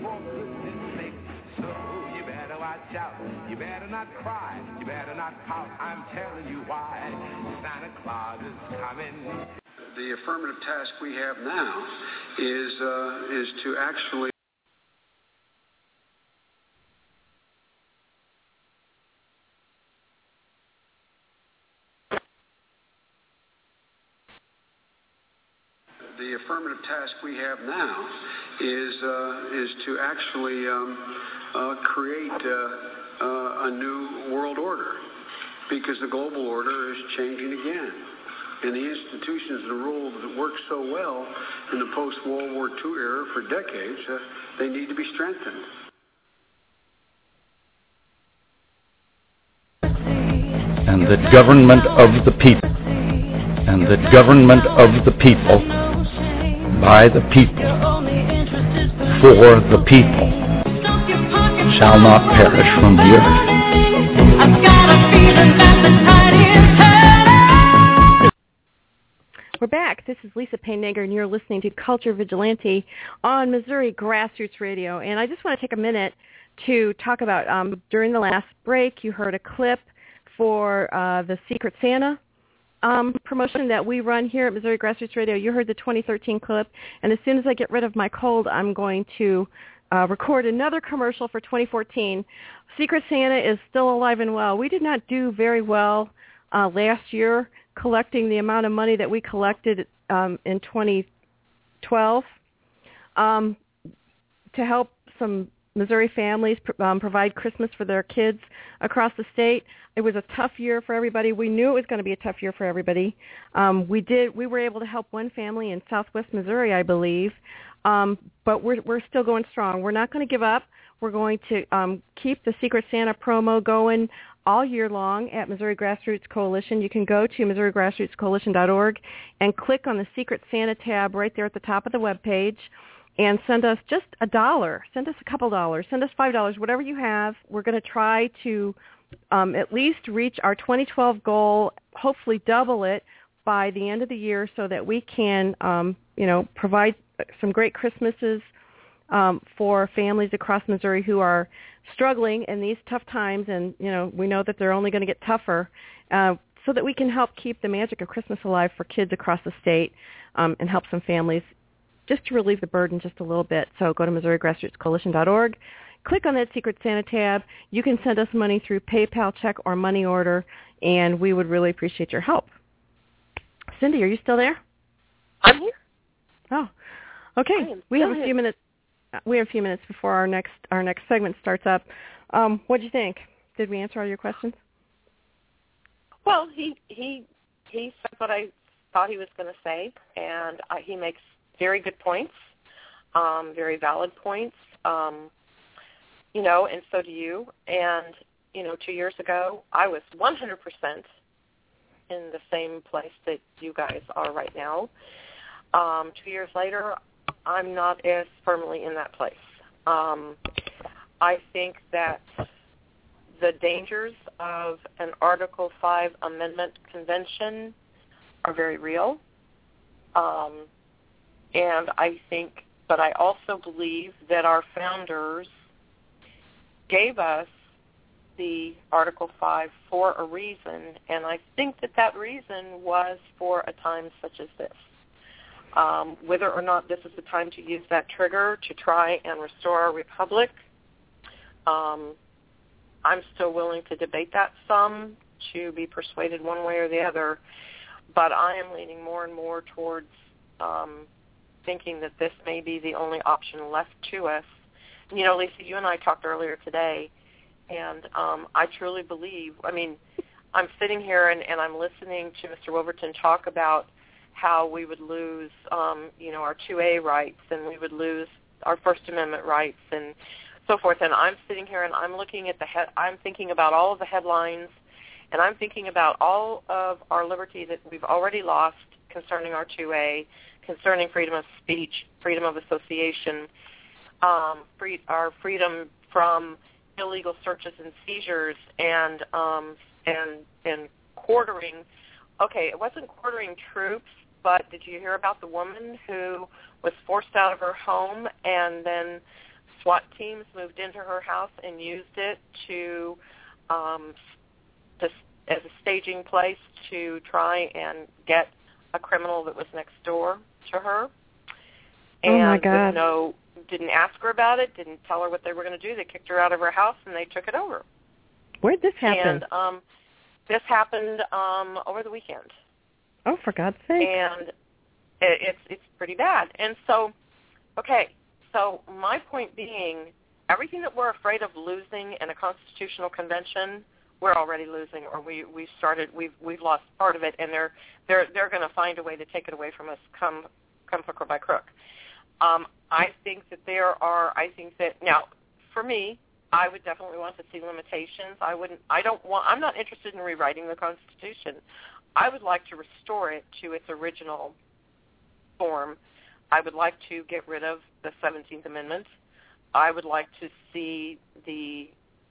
You better not cry. You better not pout. I'm telling you why. Santa Claus is coming. The affirmative task we have now is to actually create a new world order, because the global order is changing again. And the institutions and the rules that worked so well in the post-World War II era for decades, they need to be strengthened. And the government of the people, and the government of the people, by the people, for the people, shall not perish from the earth. I've got a feeling that the tide is turning. We're back. This is Lisa Payne-Nager, and you're listening to Culture Vigilante on Missouri Grassroots Radio. And I just want to take a minute to talk about, during the last break, you heard a clip for the Secret Santa promotion that we run here at Missouri Grassroots Radio. You heard the 2013 clip, and as soon as I get rid of my cold, I'm going to record another commercial for 2014. Secret Santa is still alive and well. We did not do very well last year collecting the amount of money that we collected in 2012 to help some Missouri families provide Christmas for their kids across the state. It was a tough year for everybody. We knew it was going to be a tough year for everybody. We were able to help one family in southwest Missouri, I believe, but we're still going strong. We're not going to give up. We're going to keep the Secret Santa promo going all year long at Missouri Grassroots Coalition. You can go to MissouriGrassrootsCoalition.org and click on the Secret Santa tab right there at the top of the webpage and send us just $1. Send us a couple dollars. Send us $5, whatever you have. We're going to try to at least reach our 2012 goal, hopefully double it by the end of the year so that we can, provide some great Christmases for families across Missouri who are struggling in these tough times, and we know that they're only going to get tougher, so that we can help keep the magic of Christmas alive for kids across the state and help some families just to relieve the burden just a little bit. So go to MissouriGrassrootsCoalition.org, click on that Secret Santa tab. You can send us money through PayPal, check, or money order, and we would really appreciate your help. Cindy, are you still there? I'm here. Oh, okay. We have a few minutes. We have a few minutes before our next segment starts up. What do you think? Did we answer all your questions? Well, he said what I thought he was going to say, and he makes very good points, very valid points. And so do you. And 2 years ago, I was 100% in the same place that you guys are right now. 2 years later, I'm not as firmly in that place. I think that the dangers of an Article 5 amendment convention are very real. And I also believe that our founders gave us the Article 5 for a reason, and I think that reason was for a time such as this. Whether or not this is the time to use that trigger to try and restore our republic, I'm still willing to debate that some, to be persuaded one way or the other, but I am leaning more and more towards thinking that this may be the only option left to us. Lisa, you and I talked earlier today, and I truly believe, I'm sitting here and I'm listening to Mr. Wolverton talk about how we would lose, our 2A rights, and we would lose our First Amendment rights, and so forth. And I'm sitting here and I'm looking at I'm thinking about all of the headlines, and I'm thinking about all of our liberty that we've already lost concerning our 2A, concerning freedom of speech, freedom of association, our freedom from illegal searches and seizures, and quartering. Okay, it wasn't quartering troops, but did you hear about the woman who was forced out of her home and then SWAT teams moved into her house and used it as a staging place to try and get a criminal that was next door to her? And oh my God. Didn't ask her about it, didn't tell her what they were going to do. They kicked her out of her house and they took it over. Where did this happen? And this happened over the weekend. Oh, for God's sake. And it's pretty bad. And so, okay, so my point being, everything that we're afraid of losing in a constitutional convention, we're already losing, or we've lost part of it, and they're going to find a way to take it away from us, come hook or by crook. I think that now, for me, I would definitely want to see limitations. I'm not interested in rewriting the Constitution. I would like to restore it to its original form. I would like to get rid of the 17th Amendment. I would like to see the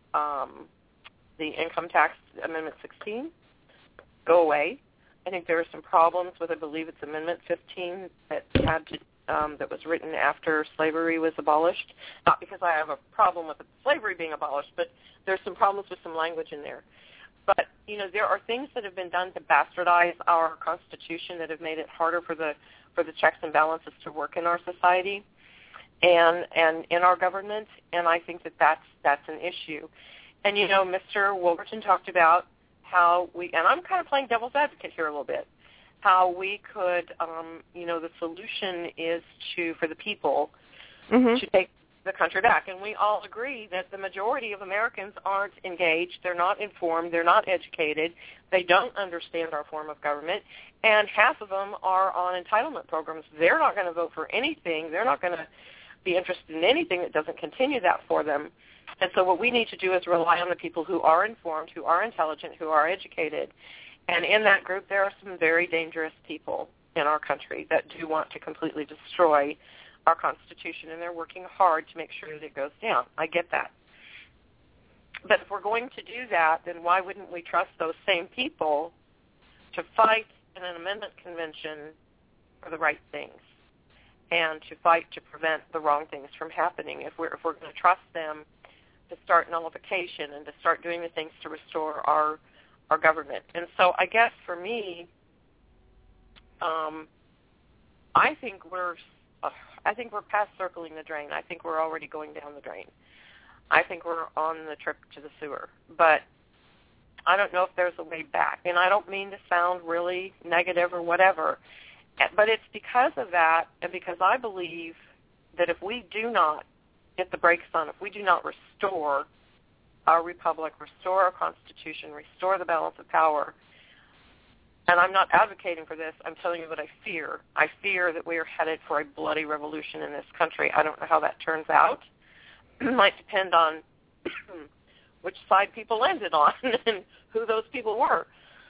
Income Tax Amendment 16 go away. I think there are some problems with, I believe it's Amendment 15 that was written after slavery was abolished. Not because I have a problem with slavery being abolished, but there's some problems with some language in there. But, there are things that have been done to bastardize our Constitution that have made it harder for the checks and balances to work in our society and in our government, and I think that's an issue. And, Mr. Wolverton talked about how and I'm kind of playing devil's advocate here a little bit, how we could, the solution is for the people to take the country back. And we all agree that the majority of Americans aren't engaged. They're not informed. They're not educated. They don't understand our form of government. And half of them are on entitlement programs. They're not going to vote for anything. They're not going to be interested in anything that doesn't continue that for them. And so what we need to do is rely on the people who are informed, who are intelligent, who are educated. And in that group, there are some very dangerous people in our country that do want to completely destroy our Constitution, and they're working hard to make sure that it goes down. I get that. But if we're going to do that, then why wouldn't we trust those same people to fight in an amendment convention for the right things and to fight to prevent the wrong things from happening? If we're going to trust them to start nullification and to start doing the things to restore our government. And so I guess for me, I think we're past circling the drain. I think we're already going down the drain. I think we're on the trip to the sewer. But I don't know if there's a way back. And I don't mean to sound really negative or whatever, but it's because of that, and because I believe that if we do not get the brakes on, if we do not restore our republic, restore our Constitution, restore the balance of power, and I'm not advocating for this, I'm telling you what I fear. I fear that we are headed for a bloody revolution in this country. I don't know how that turns out. It might depend on which side people landed on and who those people were.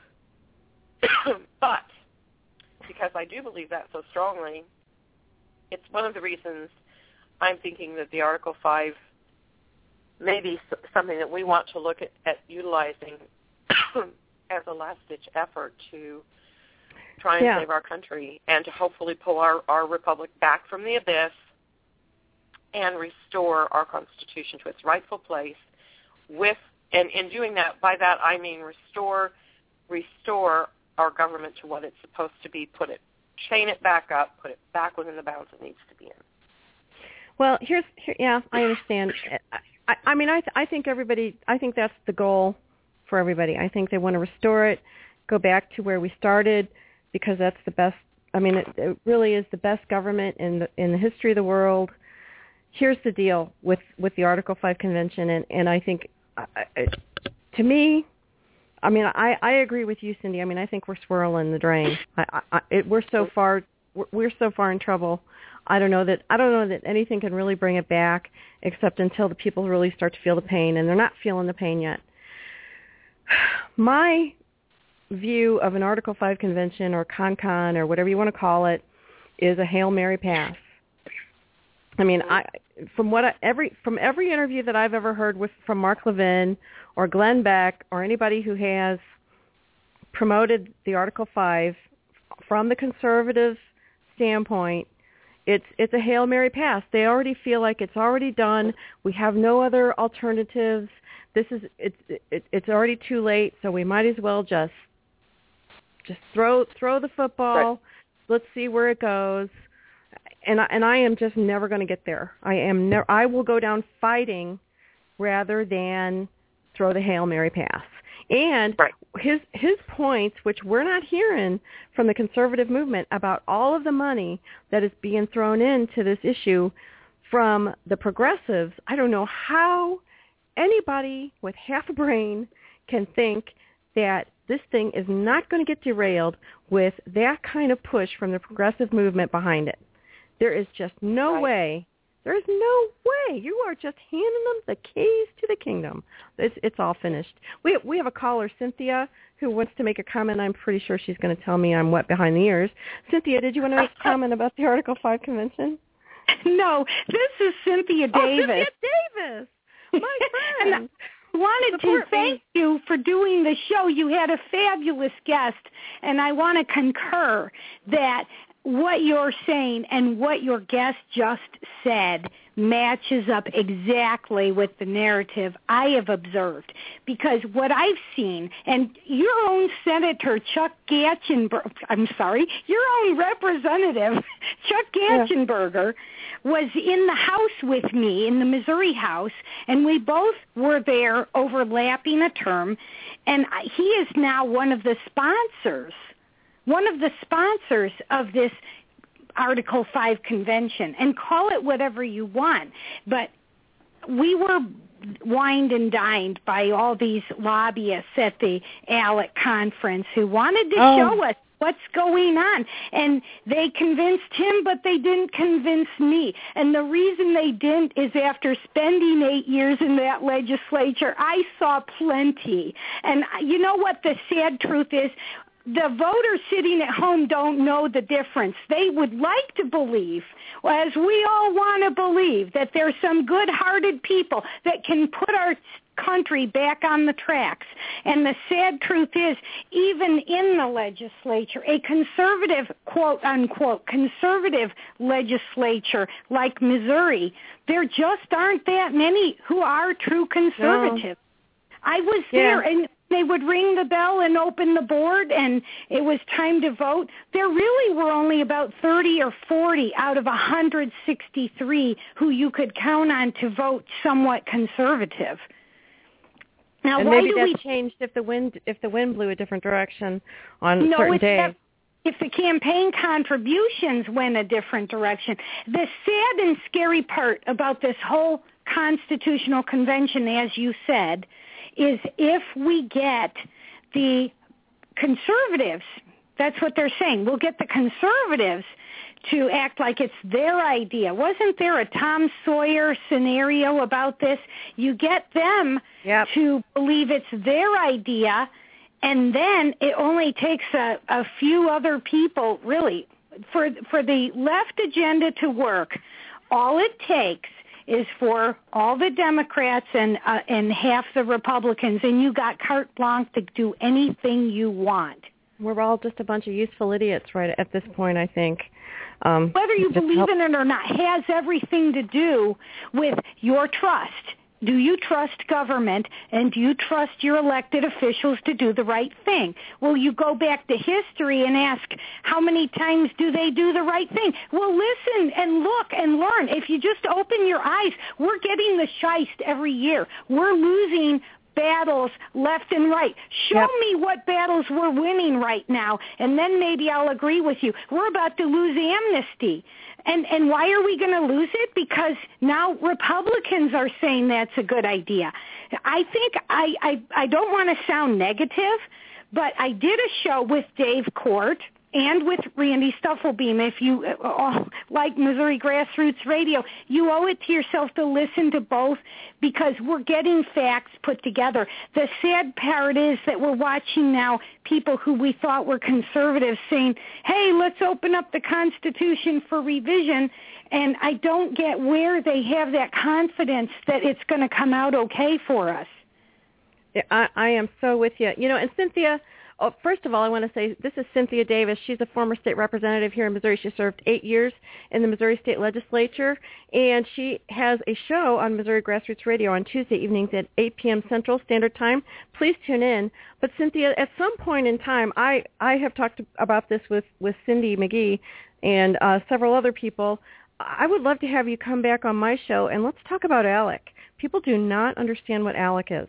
But because I do believe that so strongly, it's one of the reasons I'm thinking that the Article 5 may be something that we want to look at utilizing as a last-ditch effort to try and save our country and to hopefully pull our republic back from the abyss and restore our Constitution to its rightful place and in doing that, by that I mean restore our government to what it's supposed to be, chain it back up, put it back within the bounds it needs to be in. Well, I understand. I think that's the goal for everybody. I think they want to restore it, go back to where we started, because that's the best. It really is the best government in the history of the world. Here's the deal with the Article 5 convention, and I think, to me, I agree with you, Cindy. I think we're swirling the drain. We're so far in trouble. I don't know that anything can really bring it back, except until the people really start to feel the pain, and they're not feeling the pain yet. My view of an Article 5 convention or CONCON or whatever you want to call it is a Hail Mary pass. From every interview that I've ever heard from Mark Levin or Glenn Beck or anybody who has promoted the Article 5 from the conservative standpoint, it's a Hail Mary pass. They already feel like it's already done. We have no other alternatives. It's already too late, so we might as well just throw the football. Right. Let's see where it goes. And I am just never going to get there. I will go down fighting rather than throw the Hail Mary pass. And his points, which we're not hearing from the conservative movement about all of the money that is being thrown into this issue from the progressives, I don't know how anybody with half a brain can think that this thing is not going to get derailed with that kind of push from the progressive movement behind it. There is just no way. There is no way. You are just handing them the keys to the kingdom. It's all finished. We have a caller, Cynthia, who wants to make a comment. I'm pretty sure she's going to tell me I'm wet behind the ears. Cynthia, did you want to make a comment about the Article 5 convention? No, this is Cynthia Davis. Cynthia Davis, my friend. And I wanted to thank you for doing the show. You had a fabulous guest, and I want to concur that what you're saying and what your guest just said matches up exactly with the narrative I have observed. Because what I've seen, and your own Senator Chuck Gatchenberger, your own Representative Chuck Gatchenberger was in the House with me, in the Missouri House, and we both were there overlapping a term, and he is now one of the sponsors of this Article 5 convention, and call it whatever you want. But we were wined and dined by all these lobbyists at the ALEC conference who wanted to show us What's going on? And they convinced him, but they didn't convince me. And the reason they didn't is after spending 8 years in that legislature, I saw plenty. And you know what the sad truth is? The voters sitting at home don't know the difference. They would like to believe, as we all want to believe, that there's some good-hearted people that can put our country back on the tracks. And the sad truth is, even in the legislature, a conservative, quote-unquote, conservative legislature like Missouri, there just aren't that many who are true conservatives. No. I was there, and they would ring the bell and open the board, and it was time to vote. There really were only about 30 or 40 out of 163 who you could count on to vote somewhat conservative. Now, and maybe that changed if the wind blew a different direction on a certain day. If the campaign contributions went a different direction. The sad and scary part about this whole constitutional convention, as you said, is if we get the conservatives, that's what they're saying, we'll get the conservatives to act like it's their idea. Wasn't there a Tom Sawyer scenario about this? You get them to believe it's their idea, and then it only takes a few other people, really, for the left agenda to work. All it takes is for all the Democrats and half the Republicans, and you got carte blanche to do anything you want. We're all just a bunch of useful idiots right at this point, I think. Whether you believe in it or not has everything to do with your trust. Do you trust government, and do you trust your elected officials to do the right thing? Well, you go back to history and ask, how many times do they do the right thing? Well, listen and look and learn. If you just open your eyes, we're getting the shiest every year. We're losing battles left and right. Show me what battles we're winning right now, and then maybe I'll agree with you. We're about to lose amnesty. And why are we going to lose it? Because now Republicans are saying that's a good idea. I think I don't want to sound negative, but I did a show with Dave Court and with Randy Stufflebeam. If you like Missouri Grassroots Radio, you owe it to yourself to listen to both because we're getting facts put together. The sad part is that we're watching now people who we thought were conservatives saying, hey, let's open up the Constitution for revision, and I don't get where they have that confidence that it's going to come out okay for us. Yeah, I am so with you. You know, and Cynthia, first of all, I want to say this is Cynthia Davis. She's a former state representative here in Missouri. She served 8 years in the Missouri State Legislature, and she has a show on Missouri Grassroots Radio on Tuesday evenings at 8 p.m. Central Standard Time. Please tune in. But Cynthia, at some point in time, I have talked about this with Cindy McGee and several other people. I would love to have you come back on my show, and let's talk about ALEC. People do not understand what ALEC is.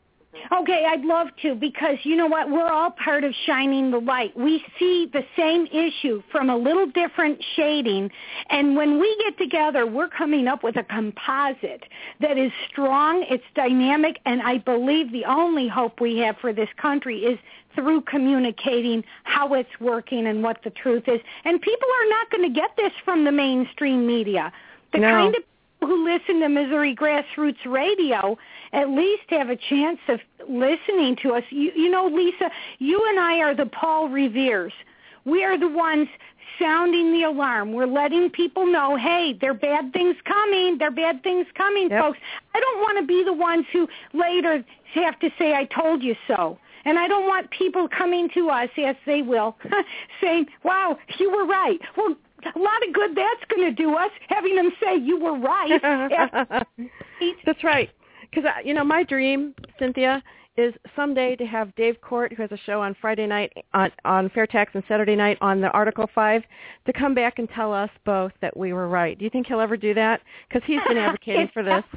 Okay, I'd love to, because you know what? We're all part of shining the light. We see the same issue from a little different shading, and when we get together, we're coming up with a composite that is strong, it's dynamic, and I believe the only hope we have for this country is through communicating how it's working and what the truth is. And people are not going to get this from the mainstream media. The kind of people who listen to Missouri Grassroots Radio at least have a chance of listening to us. You know, Lisa, you and I are the Paul Reveres. We are the ones sounding the alarm. We're letting people know, hey, there are bad things coming. There are bad things coming, folks. I don't want to be the ones who later have to say, I told you so. And I don't want people coming to us, as they will, saying, wow, you were right. Well, a lot of good that's going to do us, having them say you were right. That's right. Because, you know, my dream, Cynthia, is someday to have Dave Court, who has a show on Friday night on Fair Tax and Saturday night on the Article 5, to come back and tell us both that we were right. Do you think he'll ever do that? Because he's been advocating for this.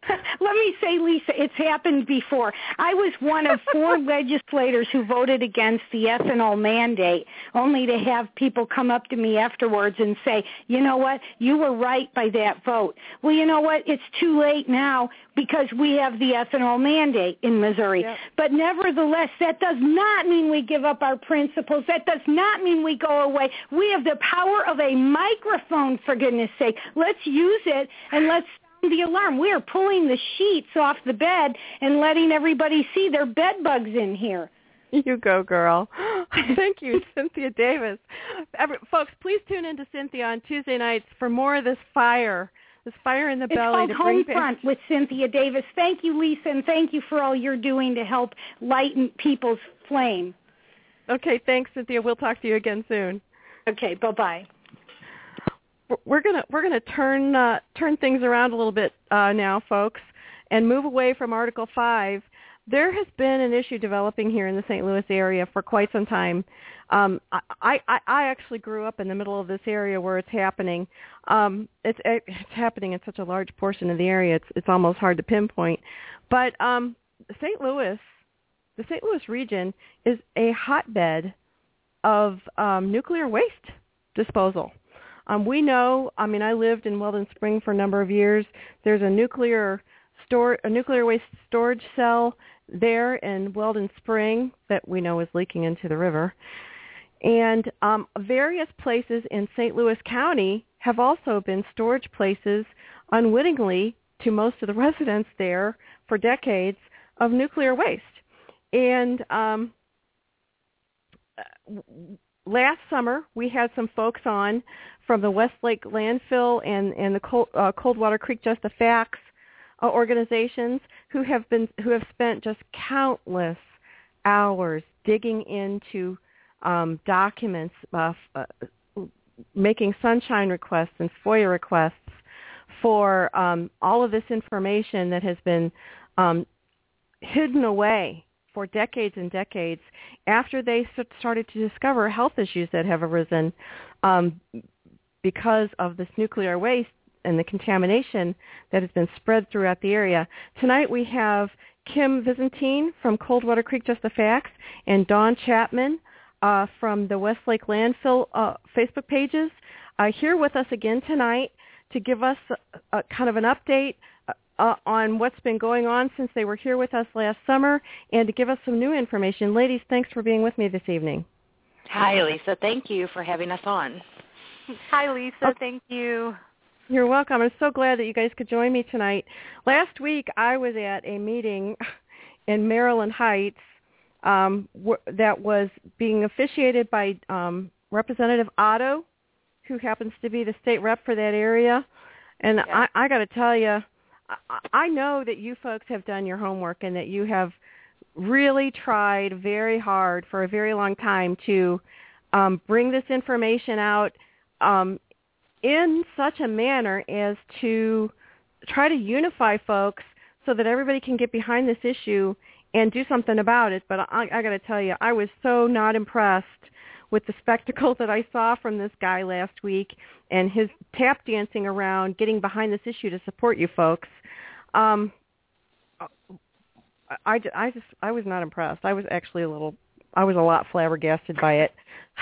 Let me say, Lisa, it's happened before. I was one of 4 legislators who voted against the ethanol mandate, only to have people come up to me afterwards and say, you know what, you were right by that vote. Well, you know what, it's too late now because we have the ethanol mandate in Missouri. Yep. But nevertheless, that does not mean we give up our principles. That does not mean we go away. We have the power of a microphone, for goodness sake. Let's use it and let's sound the alarm. We are pulling the sheets off the bed and letting everybody see their bed bugs in here. You go, girl. Thank you, Cynthia Davis. Folks, please tune in to Cynthia on Tuesday nights for more of this fire in the belly. It's called Homefront with Cynthia Davis. Thank you, Lisa, and thank you for all you're doing to help lighten people's flame. Okay, thanks, Cynthia. We'll talk to you again soon. Okay, bye-bye. We're gonna turn things around a little bit now, folks, and move away from Article 5. There has been an issue developing here in the St. Louis area for quite some time. I actually grew up in the middle of this area where it's happening. It's happening in such a large portion of the area. It's almost hard to pinpoint. But the St. Louis region is a hotbed of nuclear waste disposal. We know. I mean, I lived in Weldon Spring for a number of years. There's a nuclear waste storage cell there in Weldon Spring that we know is leaking into the river. And various places in St. Louis County have also been storage places unwittingly to most of the residents there for decades of nuclear waste. And last summer, we had some folks on from the Westlake Landfill and the Coldwater Creek Just the Facts organizations who have spent just countless hours digging into documents, making sunshine requests and FOIA requests for all of this information that has been hidden away for decades and decades after they started to discover health issues that have arisen because of this nuclear waste and the contamination that has been spread throughout the area. Tonight we have Kim Byzantine from Coldwater Creek Just the Facts and Dawn Chapman from the Westlake Landfill Facebook pages here with us again tonight to give us a kind of an update on what's been going on since they were here with us last summer and to give us some new information. Ladies, thanks for being with me this evening. Hi, Lisa. Thank you for having us on. Hi, Lisa. Thank you. You're welcome. I'm so glad that you guys could join me tonight. Last week, I was at a meeting in Maryland Heights that was being officiated by Representative Otto, who happens to be the state rep for that area. And yeah. I got to tell you, I know that you folks have done your homework and that you have really tried very hard for a very long time to bring this information out in such a manner as to try to unify folks so that everybody can get behind this issue and do something about it. But I got to tell you, I was so not impressed with the spectacle that I saw from this guy last week and his tap dancing around getting behind this issue to support you folks. I was not impressed. I was actually a lot flabbergasted by it.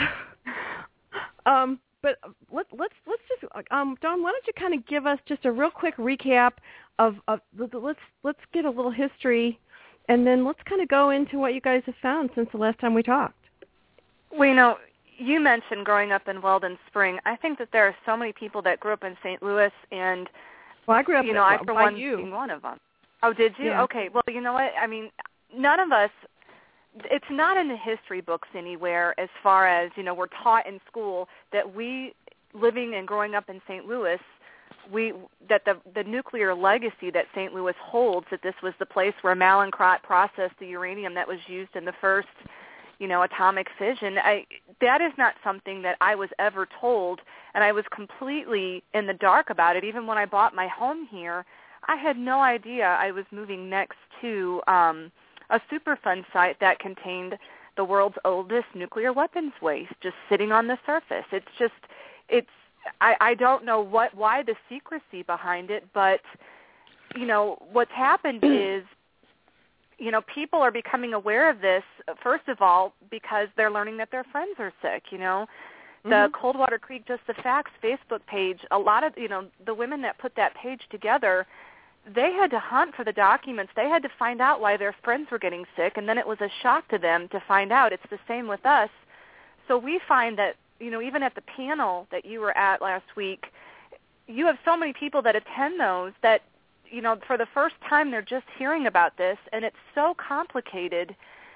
But let's just Dawn, why don't you kind of give us just a real quick recap of let's get a little history, and then let's kind of go into what you guys have found since the last time we talked. Well, you mentioned growing up in Weldon Spring. I think that there are so many people that grew up in St. Louis, and I grew up I for one being one of them. Oh, did you? Yeah. Okay. Well, you know what? I mean, none of us. It's not in the history books anywhere as far as, we're taught in school that we, living and growing up in St. Louis, that the nuclear legacy that St. Louis holds, that this was the place where Mallinckrodt processed the uranium that was used in the first, atomic fission. That is not something that I was ever told, and I was completely in the dark about it. Even when I bought my home here, I had no idea I was moving next to a Superfund site that contained the world's oldest nuclear weapons waste just sitting on the surface. I don't know why the secrecy behind it, but what's happened is, people are becoming aware of this, first of all, because they're learning that their friends are sick, The Coldwater Creek Just the Facts Facebook page, a lot of, the women that put that page together, they had to hunt for the documents. They had to find out why their friends were getting sick, and then it was a shock to them to find out. It's the same with us. So we find that, even at the panel that you were at last week, you have so many people that attend those that, for the first time they're just hearing about this, and it's so complicated.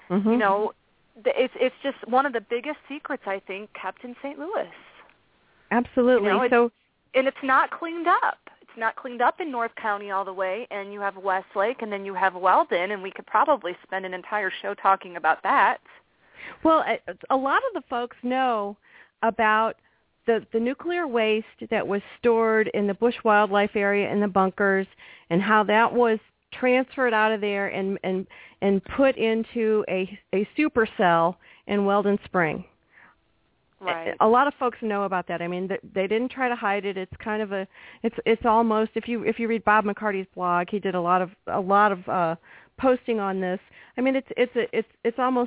It's just one of the biggest secrets, I think, kept in St. Louis. Absolutely. And it's not cleaned up. It's not cleaned up in North County all the way, and you have Westlake, and then you have Weldon, and we could probably spend an entire show talking about that. Well, a lot of the folks know about the nuclear waste that was stored in the Bush Wildlife Area in the bunkers, and how that was transferred out of there and put into a supercell in Weldon Spring. Right. A lot of folks know about that. I mean, they didn't try to hide it. It's kind of it's almost, if you read Bob McCarty's blog, he did a lot of posting on this. I mean, it's almost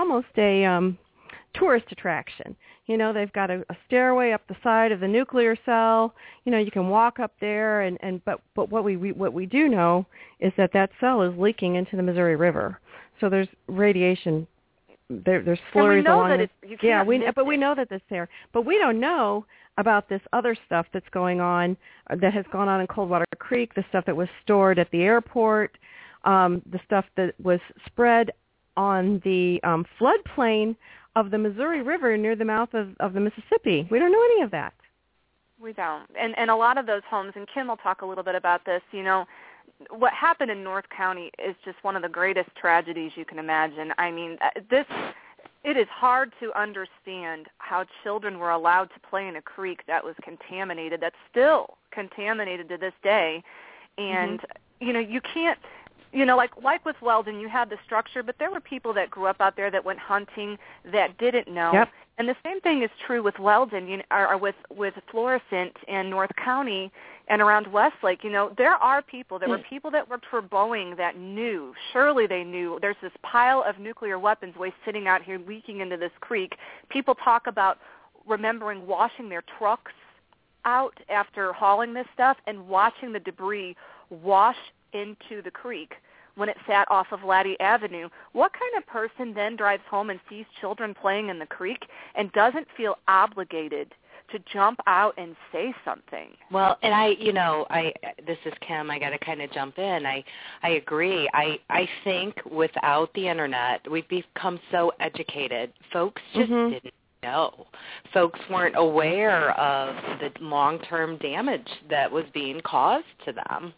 a tourist attraction. They've got a stairway up the side of the nuclear cell. You can walk up there, but what we do know is that cell is leaking into the Missouri River. So there's radiation. There's flurries along it. We know that it's there. But we don't know about this other stuff that's going on, that has gone on in Coldwater Creek, the stuff that was stored at the airport, the stuff that was spread on the floodplain of the Missouri River near the mouth of the Mississippi. We don't know any of that. We don't. And a lot of those homes, and Kim will talk a little bit about this, what happened in North County is just one of the greatest tragedies you can imagine. I mean, it is hard to understand how children were allowed to play in a creek that was contaminated, that's still contaminated to this day. And, you can't, like with Weldon, you had the structure, but there were people that grew up out there that went hunting that didn't know. Yep. And the same thing is true with Weldon, or with Florissant in North County and around Westlake. There are people, there were people that worked for Boeing that knew, surely they knew, there's this pile of nuclear weapons waste sitting out here leaking into this creek. People talk about remembering washing their trucks out after hauling this stuff and watching the debris wash into the creek when it sat off of Laddie Avenue. What kind of person then drives home and sees children playing in the creek and doesn't feel obligated to jump out and say something? Well, and this is Kim. I got to kind of jump in. I agree. I think without the internet, we've become so educated. Folks just didn't know. Folks weren't aware of the long-term damage that was being caused to them.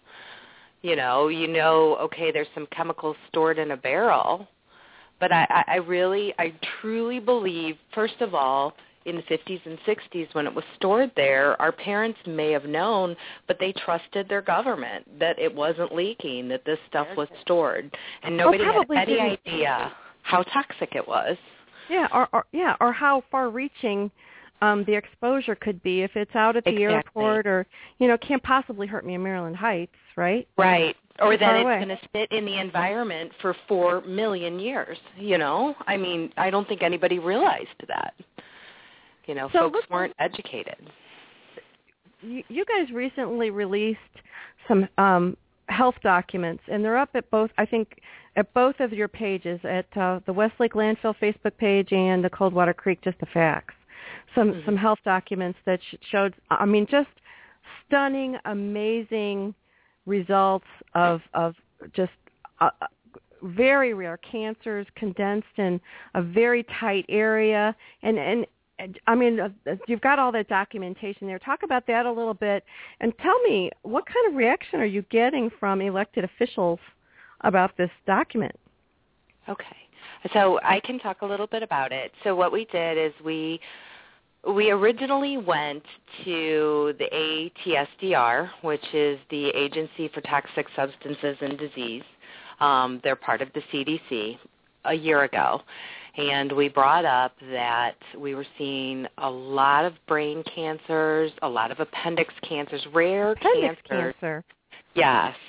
Okay, there's some chemicals stored in a barrel, but I truly believe, first of all, in the 50s and 60s when it was stored there, our parents may have known, but they trusted their government that it wasn't leaking, that this stuff was stored, and nobody had any idea how toxic it was. Yeah, or how far-reaching the exposure could be if it's out at the airport, or can't possibly hurt me in Maryland Heights, right? Right. Or that it's going to sit in the environment for 4 million years. I mean, I don't think anybody realized that. So folks weren't educated. You guys recently released some health documents, and they're up at both of your pages, at the Westlake Landfill Facebook page and the Coldwater Creek Just the Facts. Some health documents that showed, just stunning, amazing results of just very rare cancers condensed in a very tight area, and you've got all that documentation there. Talk about that a little bit, and tell me, what kind of reaction are you getting from elected officials about this document? Okay, so I can talk a little bit about it. So what we did is we originally went to the ATSDR, which is the Agency for Toxic Substances and Disease. They're part of the CDC, a year ago. And we brought up that we were seeing a lot of brain cancers, a lot of appendix cancers, rare cancers. Cancer. Yes.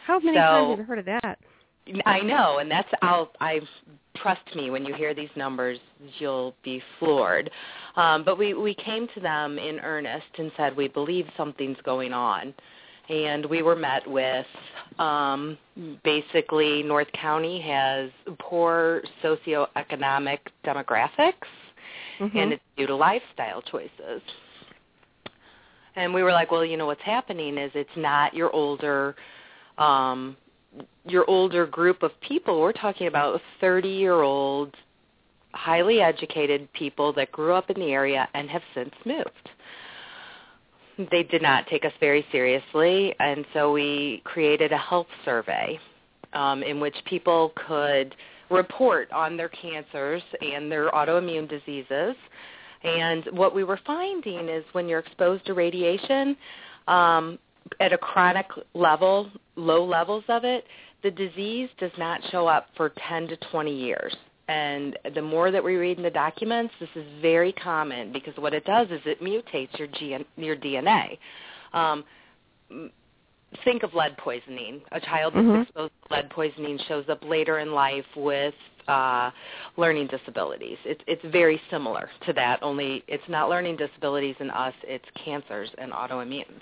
How many times have you heard of that? I know, and trust me, when you hear these numbers, you'll be floored. But we came to them in earnest and said we believe something's going on. And we were met with basically North County has poor socioeconomic demographics, and it's due to lifestyle choices. And we were like, well, what's happening is it's not your older group of people. We're talking about 30-year-old, highly educated people that grew up in the area and have since moved. They did not take us very seriously, and so we created a health survey in which people could report on their cancers and their autoimmune diseases. And what we were finding is when you're exposed to radiation at a chronic level, low levels of it, the disease does not show up for 10 to 20 years. And the more that we read in the documents, this is very common because what it does is it mutates your DNA. Think of lead poisoning. A child that's exposed to lead poisoning shows up later in life with learning disabilities. It's very similar to that, only it's not learning disabilities in us, it's cancers and autoimmunes.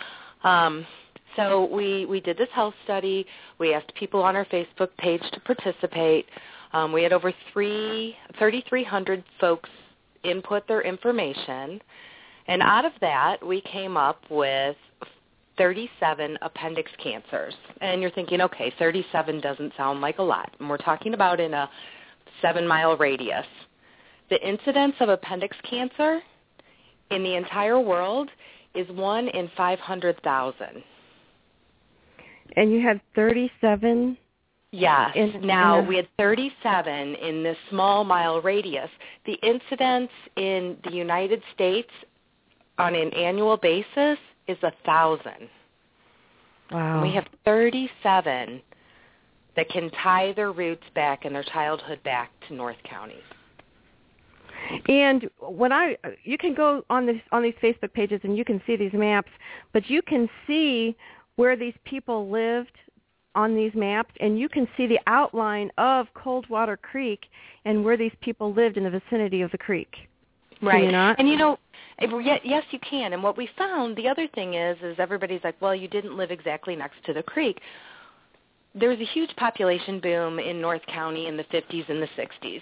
So we did this health study. We asked people on our Facebook page to participate. We had over 3,300 folks input their information, and out of that, we came up with 37 appendix cancers. And you're thinking, okay, 37 doesn't sound like a lot. And we're talking about in a 7-mile radius. The incidence of appendix cancer in the entire world is 1 in 500,000. And you had 37? Yes. We had 37 in this small mile radius. The incidence in the United States on an annual basis is 1,000. Wow. And we have 37 that can tie their roots back and their childhood back to North County. And you can go on these Facebook pages and you can see these maps, but you can see where these people lived on these maps, and you can see the outline of Coldwater Creek and where these people lived in the vicinity of the creek. Right. Can you not? And yes, you can. And what we found, the other thing is everybody's like, well, you didn't live exactly next to the creek. There was a huge population boom in North County in the 50s and the 60s.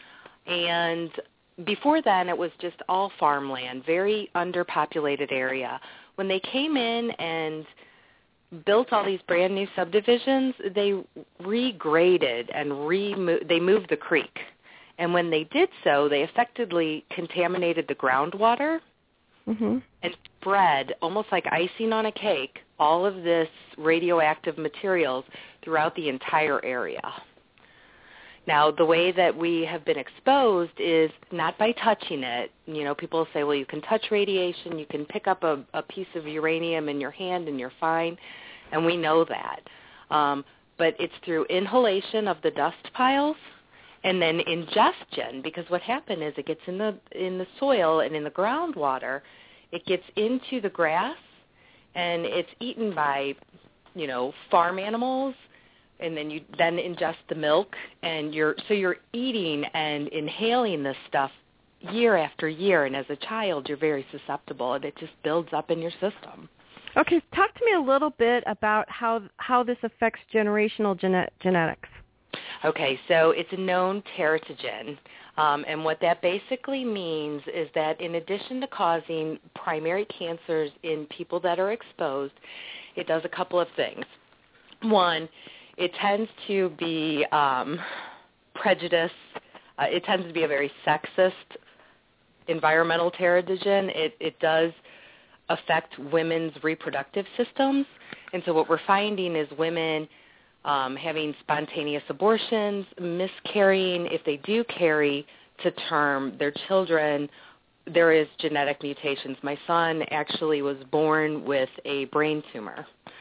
And before then, it was just all farmland, very underpopulated area. When they came in and built all these brand new subdivisions, they regraded and they moved the creek. And when they did so, they effectively contaminated the groundwater and spread, almost like icing on a cake, all of this radioactive materials throughout the entire area. Now, the way that we have been exposed is not by touching it. People say, well, you can touch radiation, you can pick up a piece of uranium in your hand and you're fine, and we know that. But it's through inhalation of the dust piles and then ingestion, because what happened is it gets in the soil and in the groundwater, it gets into the grass, and it's eaten by, farm animals, and then you ingest the milk, and you're eating and inhaling this stuff year after year, and as a child you're very susceptible, and it just builds up in your system. Okay, talk to me a little bit about how this affects generational genetics. Okay, so it's a known teratogen, and what that basically means is that in addition to causing primary cancers in people that are exposed, it does a couple of things. One, it tends to be prejudice. It tends to be a very sexist environmental teratogen. It does affect women's reproductive systems. And so what we're finding is women having spontaneous abortions, miscarrying. If they do carry to term their children, there is genetic mutations. My son actually was born with a brain tumor.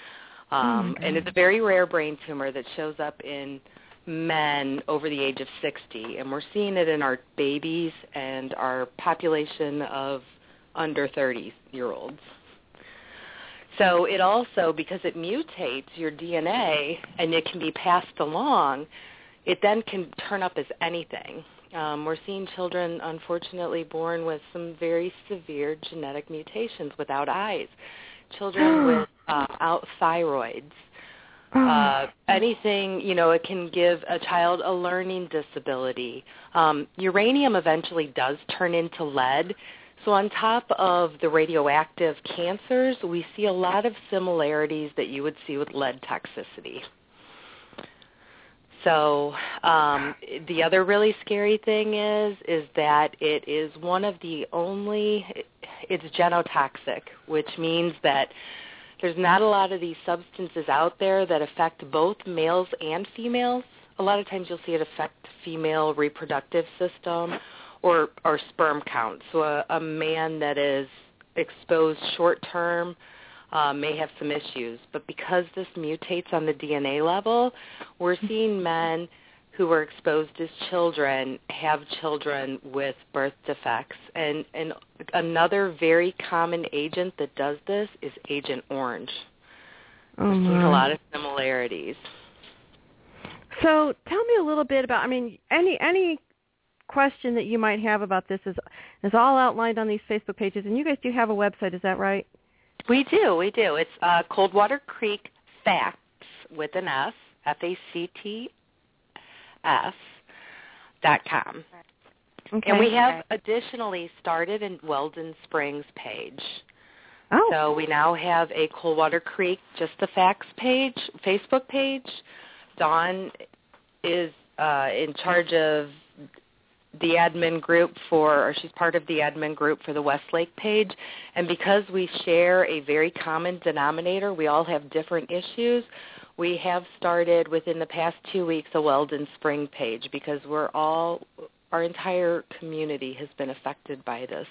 And it's a very rare brain tumor that shows up in men over the age of 60. And we're seeing it in our babies and our population of under 30-year-olds. So it also, because it mutates your DNA and it can be passed along, it then can turn up as anything. We're seeing children, unfortunately, born with some very severe genetic mutations without eyes, children without thyroids. Anything, it can give a child a learning disability. Uranium eventually does turn into lead. So on top of the radioactive cancers, we see a lot of similarities that you would see with lead toxicity. So the other really scary thing is that it is one of the only, it's genotoxic, which means that there's not a lot of these substances out there that affect both males and females. A lot of times you'll see it affect female reproductive system or sperm count. So a man that is exposed short term may have some issues. But because this mutates on the DNA level, we're seeing men who were exposed as children have children with birth defects. And another very common agent that does this is Agent Orange. We're seeing a lot of similarities. So tell me a little bit about, any question that you might have about this is all outlined on these Facebook pages. And you guys do have a website, is that right? We do. It's Coldwater Creek Facts with an S, FACTS.com. Okay. And we have additionally started a Weldon Springs page. Oh. So we now have a Coldwater Creek, just the facts page, Facebook page. Dawn is in charge of the admin group she's part of the admin group for the Westlake page. And because we share a very common denominator, we all have different issues, we have started within the past 2 weeks a Weldon Spring page because our entire community has been affected by this.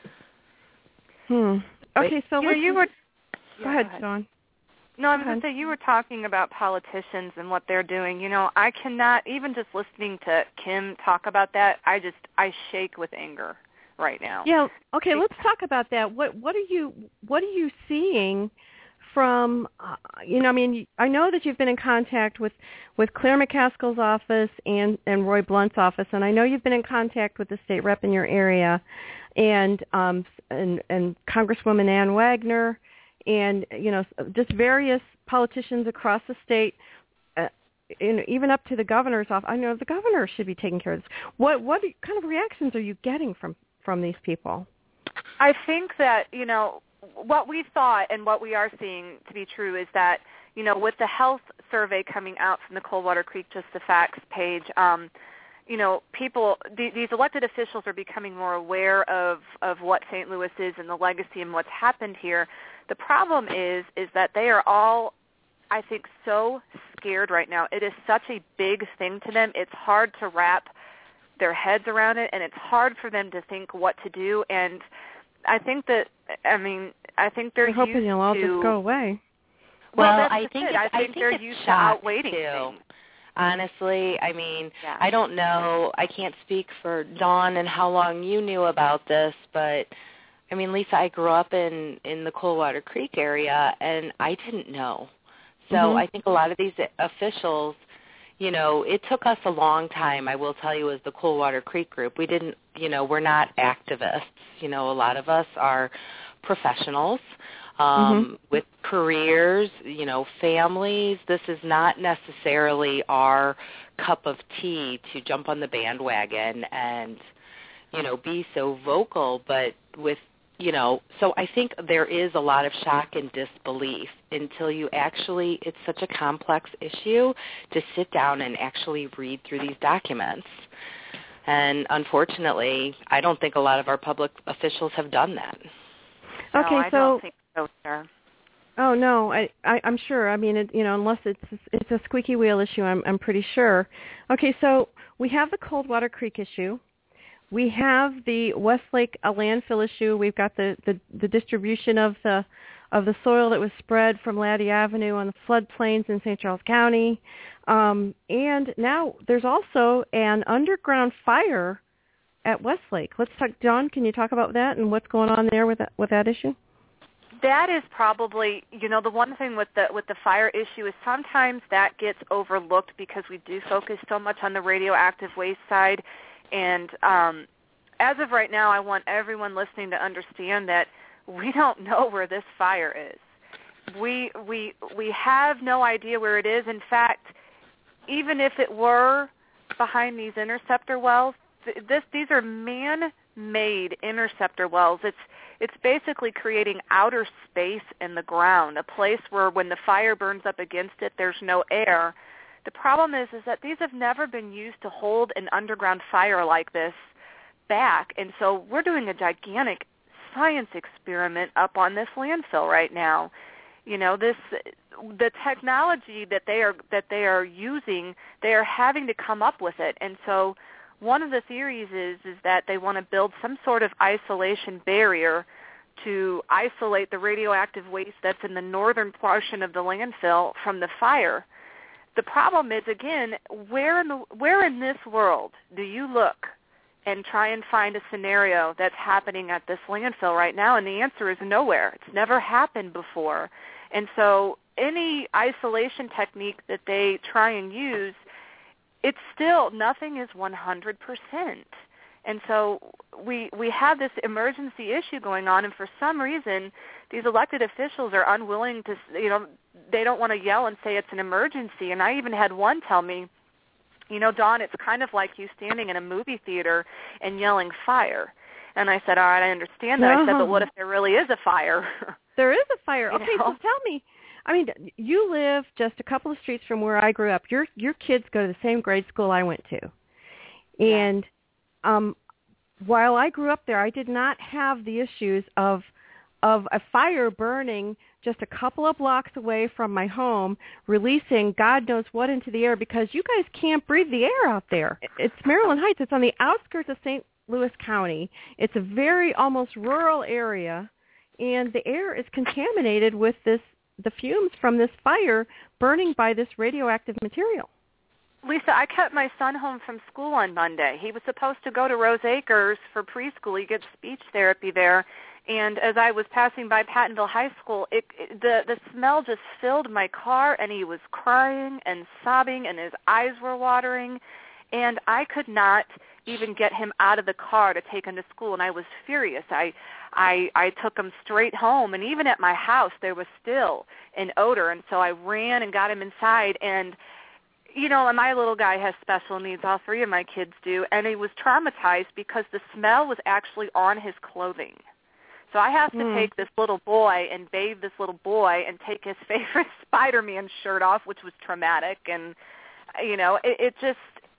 Okay, so go ahead, Dawn. No, I was going to say, you were talking about politicians and what they're doing. I cannot, even just listening to Kim talk about that, I shake with anger right now. Yeah, okay, let's talk about that. What are you seeing from, I know that you've been in contact with Claire McCaskill's office and Roy Blunt's office, and I know you've been in contact with the state rep in your area and Congresswoman Ann Wagner, and just various politicians across the state, even up to the governor's office. I know the governor should be taking care of this. What kind of reactions are you getting from these people? I think that what we thought and what we are seeing to be true is that with the health survey coming out from the Coldwater Creek Just the Facts page, people, these elected officials are becoming more aware of what St. Louis is and the legacy and what's happened here. The problem is that they are all, I think, so scared right now. It is such a big thing to them. It's hard to wrap their heads around it, and it's hard for them to think what to do. And I think they're hoping it'll all just go away. Well, I think they're used to outweighting things. Honestly, I don't know. I can't speak for Dawn and how long you knew about this, but Lisa, I grew up in the Coldwater Creek area, and I didn't know. So I think a lot of these officials, it took us a long time, I will tell you, as the Coldwater Creek group. We didn't, we're not activists. A lot of us are professionals with careers, families. This is not necessarily our cup of tea to jump on the bandwagon and, be so vocal, but with so I think there is a lot of shock and disbelief until you actually, it's such a complex issue to sit down and actually read through these documents. And unfortunately, I don't think a lot of our public officials have done that. Okay, no, I don't think so, sir. Oh no, I'm sure. Unless it's a squeaky wheel issue, I'm pretty sure. Okay, so we have the Coldwater Creek issue. We have the Westlake landfill issue. We've got the distribution of the soil that was spread from Laddie Avenue on the floodplains in St. Charles County, and now there's also an underground fire at Westlake. Let's talk, Dawn. Can you talk about that and what's going on there with that issue? that is probably, the one thing with the fire issue is sometimes that gets overlooked because we do focus so much on the radioactive waste side. And as of right now, I want everyone listening to understand that we don't know where this fire is. We have no idea where it is. In fact, even if it were behind these interceptor wells, these are man-made interceptor wells. It's basically creating outer space in the ground, a place where when the fire burns up against it, there's no air. The problem is that these have never been used to hold an underground fire like this back, and so we're doing a gigantic science experiment up on this landfill right now. The technology that they are using, they are having to come up with it, and so one of the theories is that they want to build some sort of isolation barrier to isolate the radioactive waste that's in the northern portion of the landfill from the fire. The problem is, again, where in this world do you look and try and find a scenario that's happening at this landfill right now? And the answer is nowhere. It's never happened before. And so any isolation technique that they try and use, it's still, nothing is 100%. And so we have this emergency issue going on, and for some reason, these elected officials are unwilling to, they don't want to yell and say it's an emergency. And I even had one tell me, Dawn, it's kind of like you standing in a movie theater and yelling fire. And I said, all right, I understand that. I said, but what if there really is a fire? There is a fire. Okay, so tell me. I mean, you live just a couple of streets from where I grew up. Your kids go to the same grade school I went to. And while I grew up there, I did not have the issues of a fire burning just a couple of blocks away from my home, releasing God knows what into the air, because you guys can't breathe the air out there. It's Maryland Heights. It's on the outskirts of St. Louis County. It's a very almost rural area, and the air is contaminated with the fumes from this fire burning by this radioactive material. Lisa, I kept my son home from school on Monday. He was supposed to go to Rose Acres for preschool. He gets speech therapy there. And as I was passing by Pattonville High School, the smell just filled my car, and he was crying and sobbing, and his eyes were watering. And I could not even get him out of the car to take him to school, and I was furious. I took him straight home, and even at my house there was still an odor, and so I ran and got him inside. And and my little guy has special needs. All three of my kids do, and he was traumatized because the smell was actually on his clothing. So I have to take this little boy and bathe this little boy and take his favorite Spider-Man shirt off, which was traumatic. And it's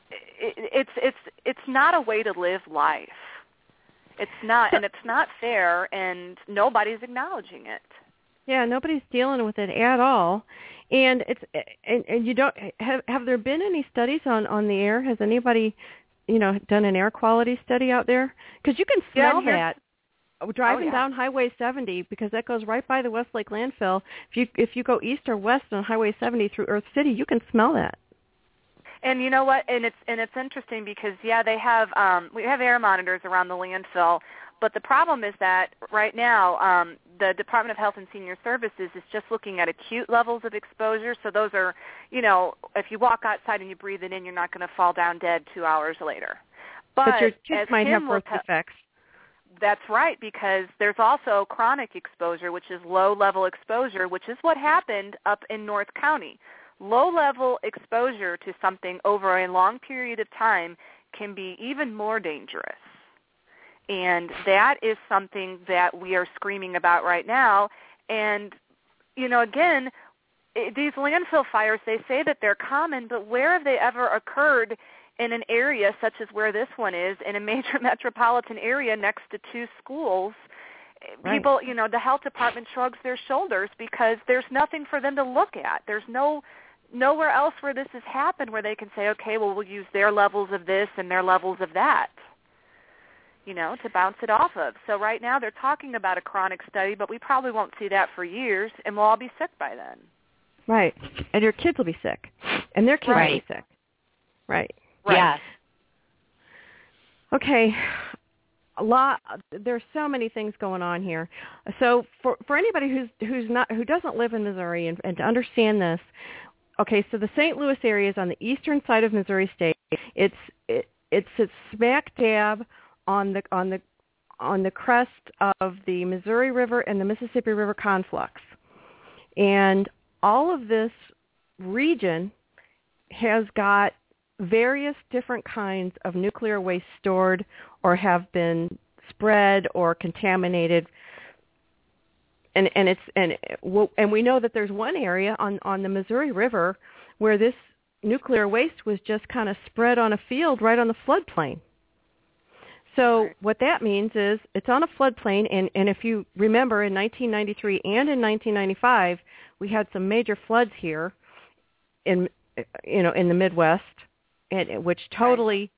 not a way to live life. It's not, and it's not fair, and nobody's acknowledging it. Yeah, nobody's dealing with it at all. And and you don't have there been any studies on the air? Has anybody done an air quality study out there? Because you can smell that driving down Highway 70, because that goes right by the Westlake landfill. If you go east or west on Highway 70 through Earth City, you can smell that. And you know what? And it's interesting because they have we have air monitors around the landfill, but the problem is that right now the Department of Health and Senior Services is just looking at acute levels of exposure. So those are, if you walk outside and you breathe it in, you're not going to fall down dead 2 hours later. But your kids might have birth defects. That's right, because there's also chronic exposure, which is low-level exposure, which is what happened up in North County. Low-level exposure to something over a long period of time can be even more dangerous. And that is something that we are screaming about right now. And, again, these landfill fires, they say that they're common, but where have they ever occurred in an area such as where this one is, in a major metropolitan area next to two schools? Right. People, the health department shrugs their shoulders because there's nothing for them to look at. There's nowhere else where this has happened where they can say, okay, well, we'll use their levels of this and their levels of that, to bounce it off of. So right now they're talking about a chronic study, but we probably won't see that for years, and we'll all be sick by then. Right. And your kids will be sick, and their kids will be sick. Right. Yes. Okay. There's so many things going on here. So for anybody who doesn't live in Missouri and to understand this, okay, so the St. Louis area is on the eastern side of Missouri State. It sits smack dab on the crest of the Missouri River and the Mississippi River conflux. And all of this region has got various different kinds of nuclear waste stored or have been spread or contaminated. And we know that there's one area on the Missouri River where this nuclear waste was just kind of spread on a field right on the floodplain. So what that means is it's on a floodplain, and if you remember, in 1993 and in 1995, we had some major floods here in the Midwest, which totally,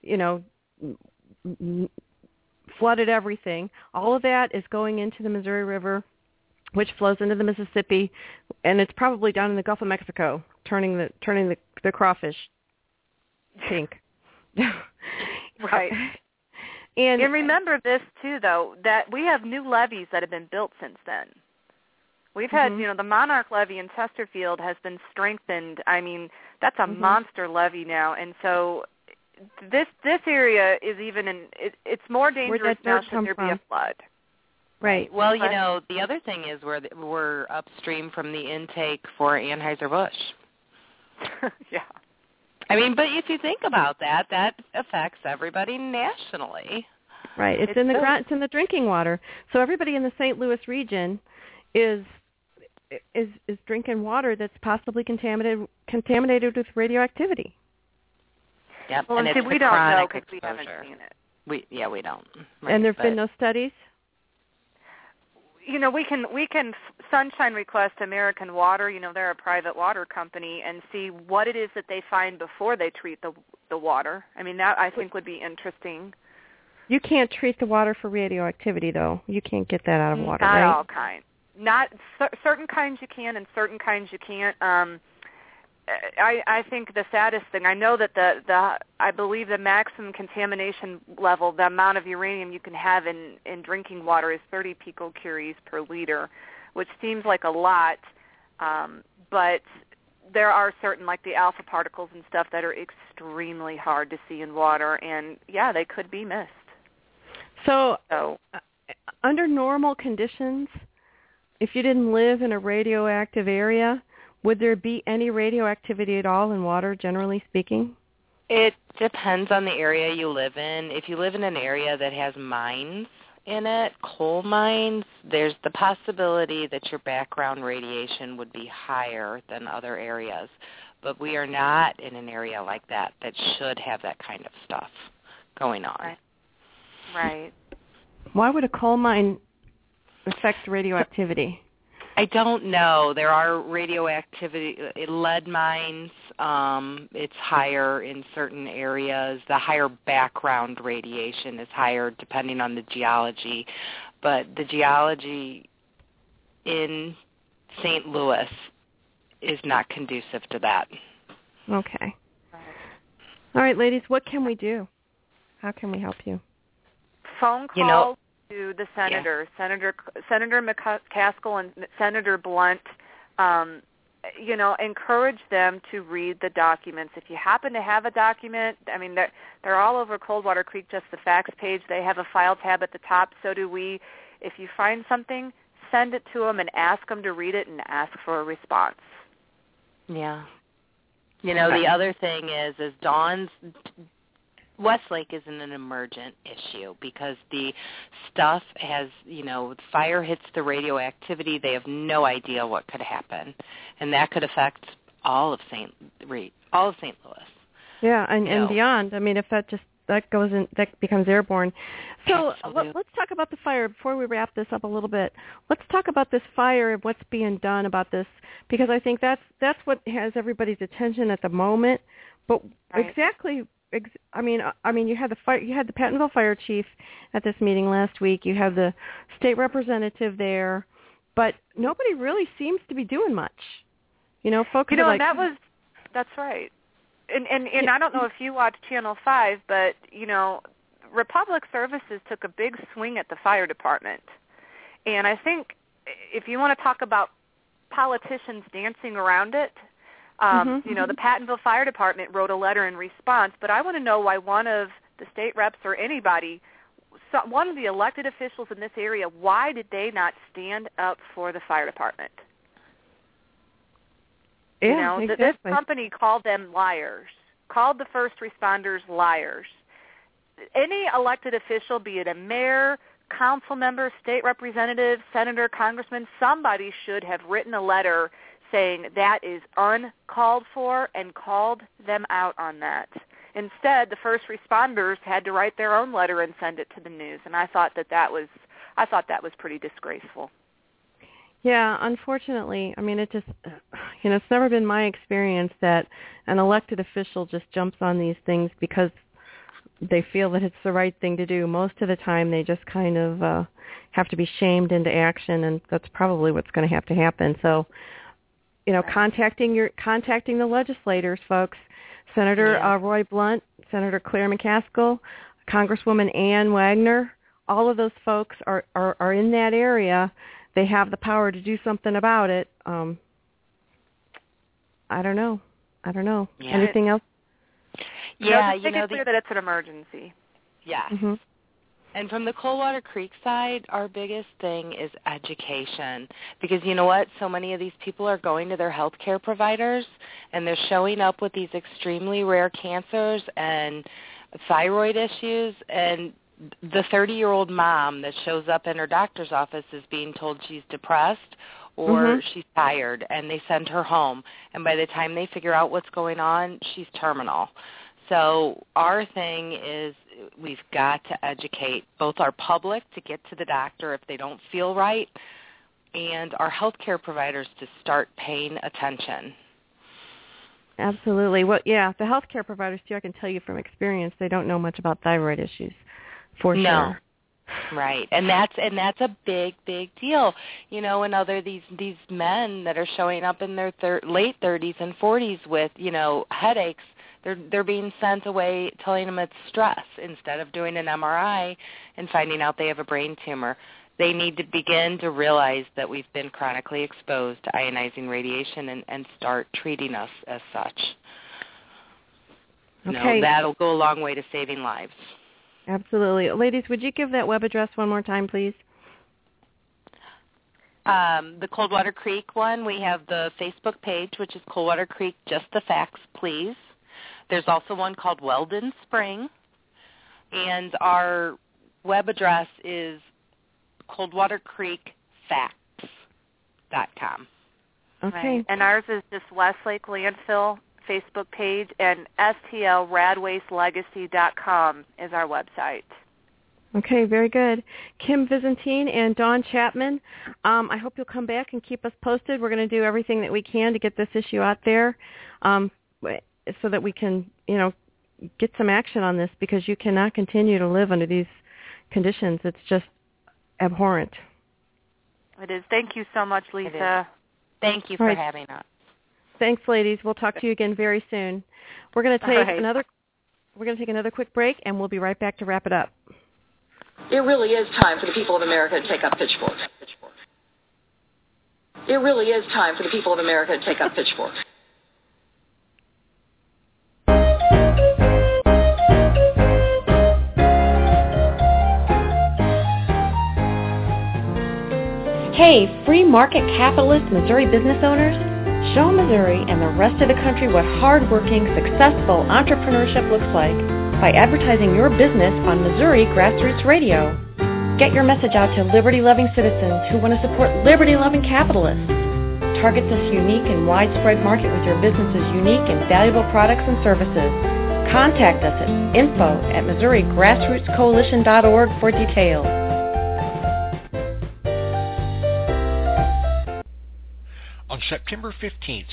flooded everything. All of that is going into the Missouri River, which flows into the Mississippi, and it's probably down in the Gulf of Mexico, turning the crawfish pink. Right. And remember this too, though, that we have new levees that have been built since then. We've had, the Monarch levee in Chesterfield has been strengthened. I mean, that's a monster levee now, and so this area is it's more dangerous now should there be a flood. Right. Well, the other thing is we're upstream from the intake for Anheuser-Busch. Yeah. I mean, but if you think about that affects everybody nationally. Right. It's in the drinking water. So everybody in the St. Louis region is drinking water that's possibly contaminated with radioactivity. Yep. Well, and it's we don't know because we haven't seen it. We don't. Right, and there've been no studies. We can Sunshine Request American Water. They're a private water company, and see what it is that they find before they treat the water. I mean, that I think would be interesting. You can't treat the water for radioactivity, though. You can't get that out of water, right? Not all kinds. Not certain kinds you can, and certain kinds you can't. I think the saddest thing, I know that I believe the maximum contamination level, the amount of uranium you can have in drinking water is 30 picocuries per liter, which seems like a lot, but there are certain, like the alpha particles and stuff, that are extremely hard to see in water, and they could be missed. So under normal conditions, if you didn't live in a radioactive area, would there be any radioactivity at all in water, generally speaking? It depends on the area you live in. If you live in an area that has mines in it, coal mines, there's the possibility that your background radiation would be higher than other areas. But we are not in an area like that should have that kind of stuff going on. Right. Why would a coal mine affect radioactivity? I don't know. There are radioactivity, lead mines. It's higher in certain areas. The higher background radiation is higher depending on the geology. But the geology in St. Louis is not conducive to that. Okay. All right, ladies, what can we do? How can we help you? Phone call to the senator, Senator McCaskill and Senator Blunt. Encourage them to read the documents. If you happen to have a document, I mean, they're all over Coldwater Creek, just the facts page. They have a file tab at the top. So do we. If you find something, send it to them and ask them to read it and ask for a response. Yeah. The other thing is Dawn's Westlake isn't an emergent issue because the stuff has, fire hits the radioactivity. They have no idea what could happen, and that could affect all of St. Louis. Yeah, and beyond. I mean, if that goes in, that becomes airborne. So let's talk about the fire before we wrap this up a little bit. Let's talk about this fire and what's being done about this, because I think that's what has everybody's attention at the moment. But exactly. I mean, you had the Pattonville fire chief at this meeting last week. You have the state representative there, but nobody really seems to be doing much. Folks are like, that's right. And I don't know if you watch Channel 5, but Republic Services took a big swing at the fire department. And I think if you want to talk about politicians dancing around it, the Pattonville Fire Department wrote a letter in response, but I want to know why one of the state reps or anybody, one of the elected officials in this area, why did they not stand up for the fire department? Yeah, exactly. This company called them liars, called the first responders liars. Any elected official, be it a mayor, council member, state representative, senator, congressman, somebody should have written a letter saying that is uncalled for and called them out on that. Instead, the first responders had to write their own letter and send it to the news, and I thought that was pretty disgraceful. Yeah, unfortunately, I mean, it just, it's never been my experience that an elected official just jumps on these things because they feel that it's the right thing to do. Most of the time, they just kind of have to be shamed into action, and that's probably what's going to happen. So, contacting the legislators, folks. Senator Roy Blunt, Senator Claire McCaskill, Congresswoman Ann Wagner, all of those folks are in that area. They have the power to do something about it. I don't know. Yeah. Anything else? Yeah, just make it clear that it's an emergency. Yeah. Mm-hmm. And from the Coldwater Creek side, our biggest thing is education. Because you know what? So many of these people are going to their health care providers, and they're showing up with these extremely rare cancers and thyroid issues, and the 30-year-old mom that shows up in her doctor's office is being told she's depressed or she's tired, and they send her home. And by the time they figure out what's going on, she's terminal. So our thing is we've got to educate both our public to get to the doctor if they don't feel right and our healthcare providers to start paying attention. Absolutely. Well, yeah, the healthcare providers, too, I can tell you from experience, they don't know much about thyroid issues, for sure. Right, and that's a big deal. And these men that are showing up in their late 30s and 40s with headaches, they're being sent away, telling them it's stress instead of doing an MRI and finding out they have a brain tumor. They need to begin to realize that we've been chronically exposed to ionizing radiation and start treating us as such. Okay. That'll go a long way to saving lives. Absolutely. Ladies, would you give that web address one more time, please? The Coldwater Creek one, we have the Facebook page, which is Coldwater Creek, Just the Facts, Please. There's also one called Weldon Spring. And our web address is coldwatercreekfacts.com. Okay. Right. And ours is just Westlake Landfill Facebook page, and stlradwastelegacy.com is our website. Okay, very good. Kim Vizentine and Dawn Chapman, I hope you'll come back and keep us posted. We're going to do everything that we can to get this issue out there so that we can, get some action on this, because you cannot continue to live under these conditions. It's just abhorrent. It is. Thank you so much, Lisa. Thank you for having us. Thanks, ladies. We'll talk to you again very soon. We're going to take another quick break, and we'll be right back to wrap it up. It really is time for the people of America to take up pitchforks. It really is time for the people of America to take up pitchforks. Hey, free market capitalist Missouri business owners, show Missouri and the rest of the country what hardworking, successful entrepreneurship looks like by advertising your business on Missouri Grassroots Radio. Get your message out to liberty-loving citizens who want to support liberty-loving capitalists. Target this unique and widespread market with your business's unique and valuable products and services. Contact us at info@MissouriGrassrootsCoalition.org for details. On September 15th,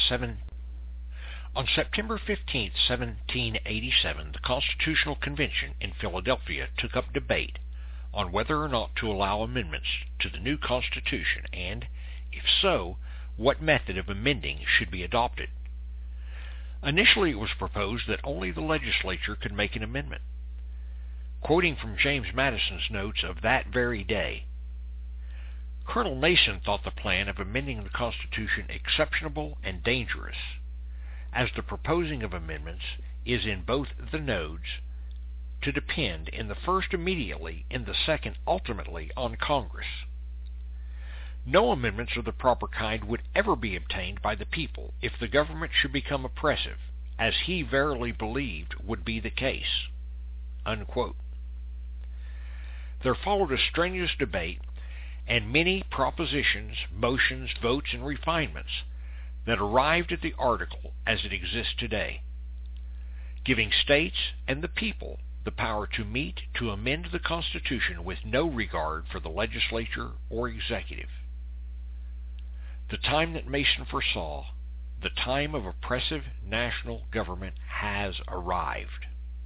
1787, the Constitutional Convention in Philadelphia took up debate on whether or not to allow amendments to the new Constitution and, if so, what method of amending should be adopted. Initially, it was proposed that only the legislature could make an amendment. Quoting from James Madison's notes of that very day, Colonel Nason thought the plan of amending the Constitution exceptionable and dangerous, as the proposing of amendments is in both the nodes to depend in the first immediately, in the second ultimately on Congress. No amendments of the proper kind would ever be obtained by the people if the government should become oppressive, as he verily believed would be the case." Unquote. There followed a strenuous debate and many propositions, motions, votes, and refinements that arrived at the article as it exists today, giving states and the people the power to meet to amend the Constitution with no regard for the legislature or executive. The time that Mason foresaw, the time of oppressive national government, has arrived.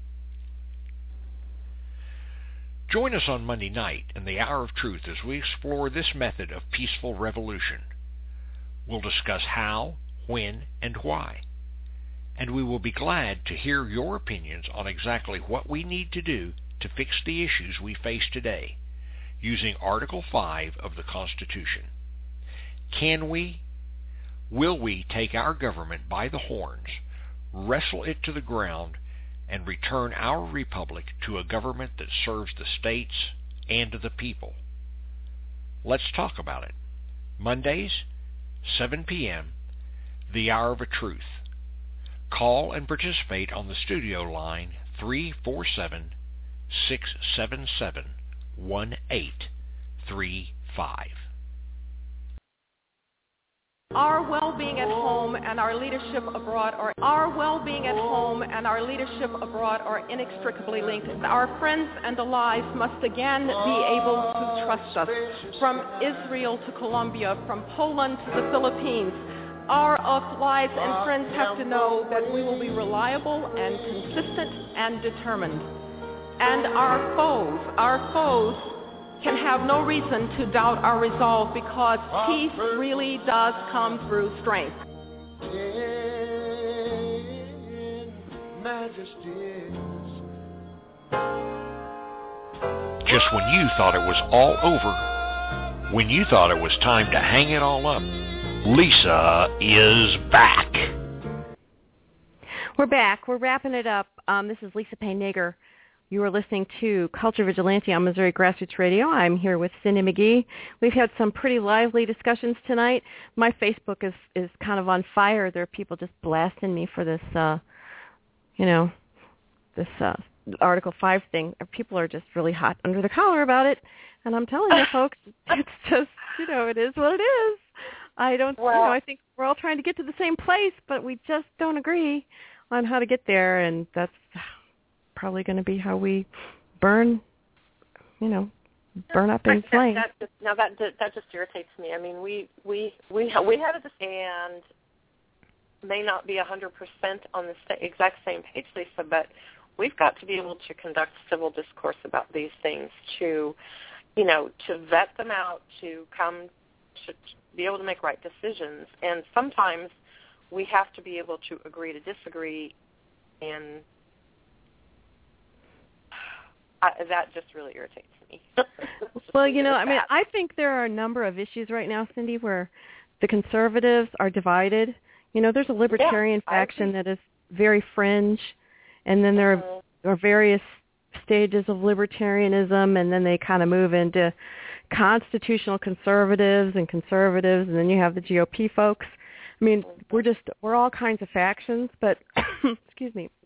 Join us on Monday night in the Hour of Truth as we explore this method of peaceful revolution. We'll discuss how, when, and why. And we will be glad to hear your opinions on exactly what we need to do to fix the issues we face today, using Article 5 of the Constitution. Can we, will we take our government by the horns, wrestle it to the ground, and return our republic to a government that serves the states and the people? Let's talk about it. Mondays, 7 p.m., the Hour of Truth. Call and participate on the studio line 347-677-1835. Our well-being at home and our leadership abroad are inextricably linked. Our friends and allies must again be able to trust us. From Israel to Colombia, from Poland to the Philippines, our allies and friends have to know that we will be reliable and consistent and determined. And our foes can have no reason to doubt our resolve, because peace really does come through strength. Just when you thought it was all over, when you thought it was time to hang it all up, Lisa is back. We're back. We're wrapping it up. This is Lisa Payne Nager. You are listening to Culture Vigilante on Missouri Grassroots Radio. I'm here with Cindy McGee. We've had some pretty lively discussions tonight. My Facebook is kind of on fire. There are people just blasting me for this, Article 5 thing. People are just really hot under the collar about it. And I'm telling you, folks, it's just, it is what it is. I think we're all trying to get to the same place, but we just don't agree on how to get there, and that's probably going to be how we burn up in flames. That just irritates me. I mean, we have it, and may not be 100% on the exact same page, Lisa, but we've got to be able to conduct civil discourse about these things, to vet them out, to come to be able to make right decisions. And sometimes we have to be able to agree to disagree, and that just really irritates me. Well, I think there are a number of issues right now, Cindy, where the conservatives are divided. There's a libertarian faction that is very fringe, and then there are various stages of libertarianism, and then they kind of move into constitutional conservatives, and then you have the GOP folks. I mean, we're all kinds of factions, but excuse me.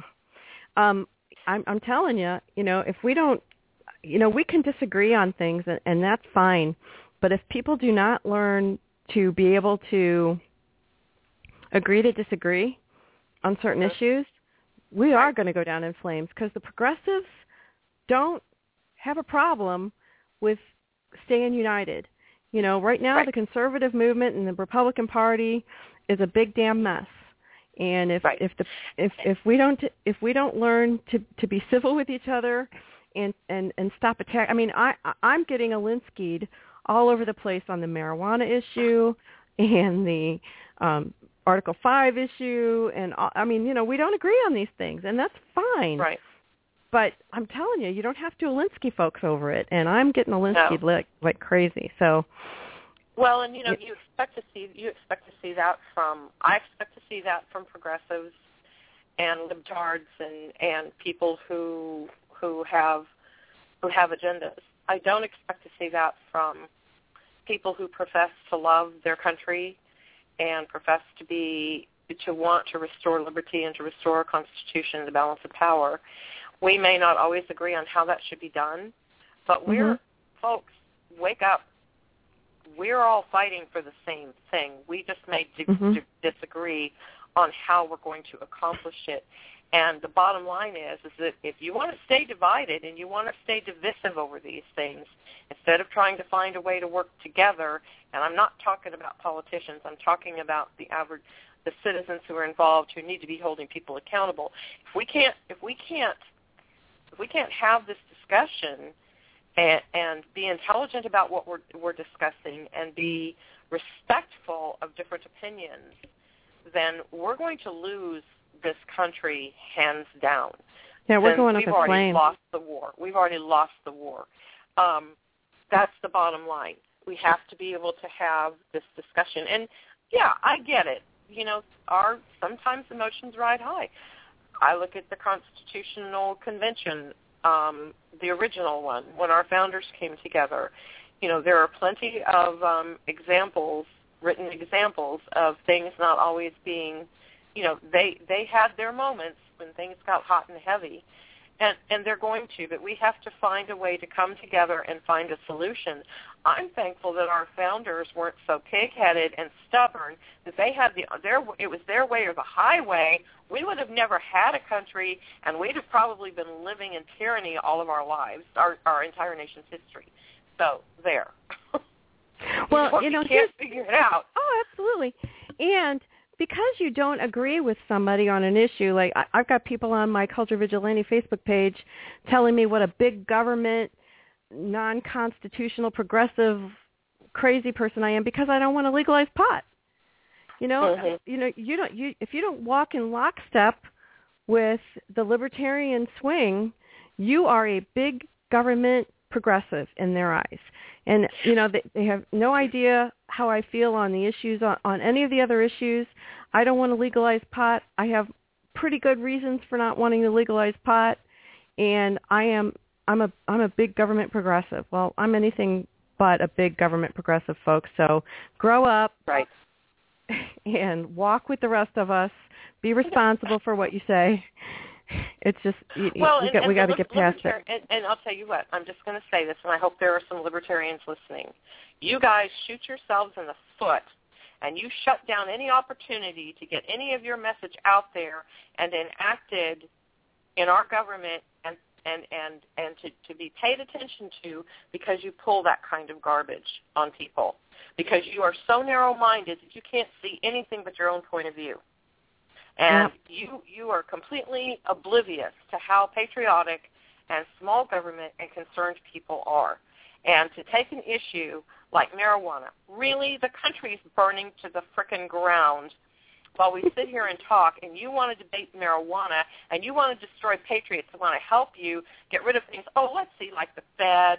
I'm telling you, if we don't, we can disagree on things, and that's fine. But if people do not learn to be able to agree to disagree on certain issues, we are going to go down in flames, because the progressives don't have a problem with staying united. Right now the conservative movement and the Republican Party is a big damn mess. And if we don't learn to be civil with each other and stop attack, I mean, I'm getting Alinsky'd all over the place on the marijuana issue and the Article 5 issue, and we don't agree on these things, and that's fine. Right. But I'm telling you, you don't have to Alinsky folks over it, and I'm getting Alinsky like crazy. So. Well, and you expect to see that from progressives and libtards and people who have agendas. I don't expect to see that from people who profess to love their country and profess to want to restore liberty and to restore a constitution and the balance of power. We may not always agree on how that should be done, but folks, wake up. We're all fighting for the same thing. We just may disagree on how we're going to accomplish it. And the bottom line is that if you want to stay divided and you want to stay divisive over these things, instead of trying to find a way to work together, and I'm not talking about politicians, I'm talking about the citizens who are involved who need to be holding people accountable. If we can't have this discussion and be intelligent about what we're discussing and be respectful of different opinions, then we're going to lose this country hands down. Yeah, we're going up in flames. We've already lost the war. That's the bottom line. We have to be able to have this discussion. And, yeah, I get it. Sometimes emotions ride high. I look at the Constitutional Convention, the original one, when our founders came together. There are plenty of written examples of things not always being, they had their moments when things got hot and heavy, and they're going to, but we have to find a way to come together and find a solution. I'm thankful that our founders weren't so pig-headed and stubborn, that they had it was their way or the highway. We would have never had a country, and we'd have probably been living in tyranny all of our lives, our entire nation's history. So there. Well, can't figure it out. Oh, absolutely. And because you don't agree with somebody on an issue, like I've got people on my Culture Vigilante Facebook page telling me what a big government, non-constitutional, progressive, crazy person I am because I don't want to legalize pot. If you don't walk in lockstep with the libertarian swing, you are a big government progressive in their eyes. And, they have no idea how I feel on the issues, on any of the other issues. I don't want to legalize pot. I have pretty good reasons for not wanting to legalize pot. And I'm a big government progressive. Well, I'm anything but a big government progressive, folks. So grow up. Right. And walk with the rest of us. Be responsible for what you say. It's just we got to get past it. And I'll tell you what, I'm just going to say this, and I hope there are some libertarians listening. You guys shoot yourselves in the foot, and you shut down any opportunity to get any of your message out there and enacted in our government and to be paid attention to, because you pull that kind of garbage on people, because you are so narrow-minded that you can't see anything but your own point of view. And you are completely oblivious to how patriotic and small government and concerned people are. And to take an issue like marijuana, really the country's burning to the frickin' ground while we sit here and talk, and you want to debate marijuana, and you want to destroy patriots who want to help you get rid of things. Oh, let's see, like the Fed.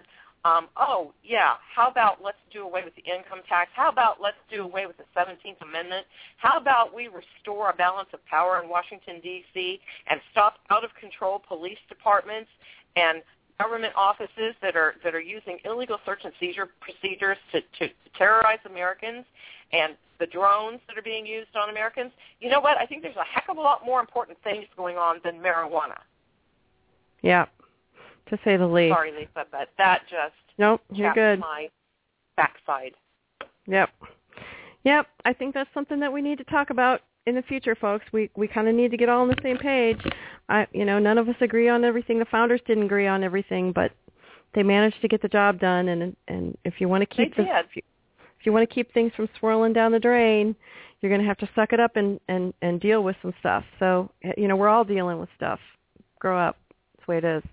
How about let's do away with the income tax? How about let's do away with the 17th Amendment? How about we restore a balance of power in Washington, D.C., and stop out-of-control police departments and government offices that are using illegal search and seizure procedures to terrorize Americans, and the drones that are being used on Americans? You know what? I think there's a heck of a lot more important things going on than marijuana. Yeah, to say the least. Sorry, Lisa, but that just you're good. My backside. Yep. I think that's something that we need to talk about in the future, folks. We kind of need to get all on the same page. None of us agree on everything. The founders didn't agree on everything, but they managed to get the job done. And if you want to keep if you want to keep things from swirling down the drain, you're going to have to suck it up and deal with some stuff. So we're all dealing with stuff. Grow up. That's the way it is.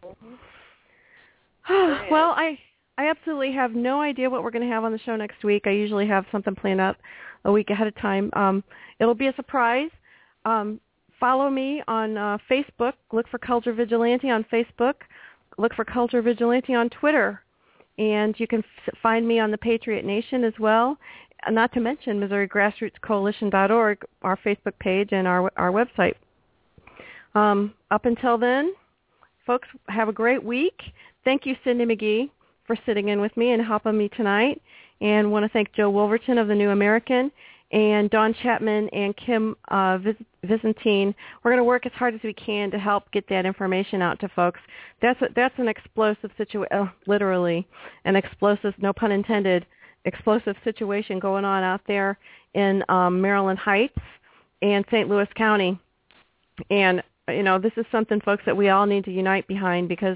Mm-hmm. Well, I absolutely have no idea what we're going to have on the show next week. I usually have something planned out a week ahead of time. It'll be a surprise. follow me on Facebook. Look for Culture Vigilante on Facebook. Look for Culture Vigilante on Twitter. And you can find me on the Patriot Nation as well, not to mention MissouriGrassrootsCoalition.org, our Facebook page and our website. Up until then, folks, have a great week. Thank you, Cindy McGee, for sitting in with me and helping me tonight. And want to thank Joe Wolverton of the New American and Dawn Chapman and Kim Visentine. We're going to work as hard as we can to help get that information out to folks. That's an explosive situation, literally an explosive, no pun intended, explosive situation going on out there in Maryland Heights and St. Louis County. And, this is something, folks, that we all need to unite behind because,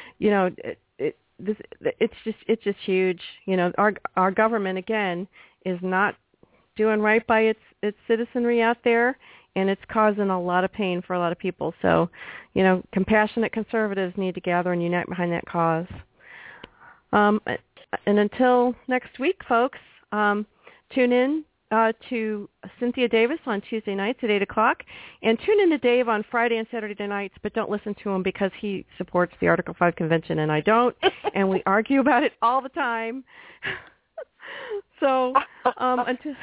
it's just huge. Our government, again, is not doing right by its citizenry out there, and it's causing a lot of pain for a lot of people. So, compassionate conservatives need to gather and unite behind that cause. And until next week, folks, tune in to Cynthia Davis on Tuesday nights at 8 o'clock, and tune in to Dave on Friday and Saturday nights, but don't listen to him because he supports the Article 5 convention and I don't, and we argue about it all the time. So, until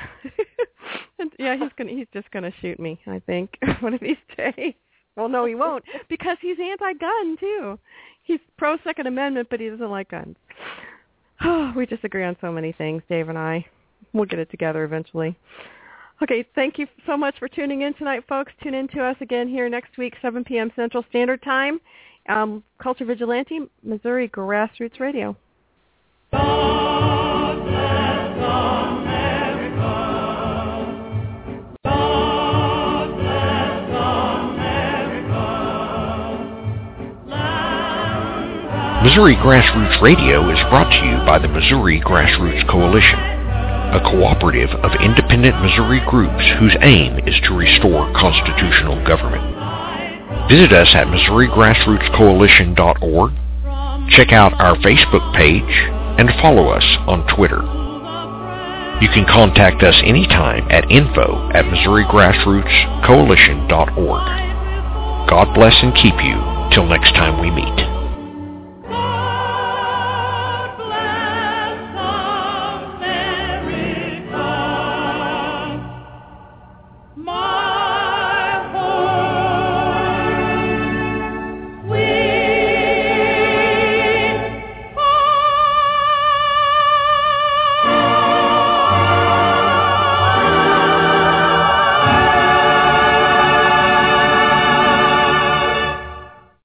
he's just gonna shoot me, I think, one of these days. Well, no, he won't, because he's anti-gun too. He's pro Second Amendment, but he doesn't like guns. We disagree on so many things, Dave and I. We'll get it together eventually. Okay, thank you so much for tuning in tonight, folks. Tune in to us again here next week, 7 p.m. Central Standard Time. Culture Vigilante, Missouri Grassroots Radio. God bless America. God bless America. Missouri Grassroots Radio is brought to you by the Missouri Grassroots Coalition, a cooperative of independent Missouri groups whose aim is to restore constitutional government. Visit us at MissouriGrassrootsCoalition.org, check out our Facebook page, and follow us on Twitter. You can contact us anytime at info@MissouriGrassrootsCoalition.org. God bless and keep you till next time we meet.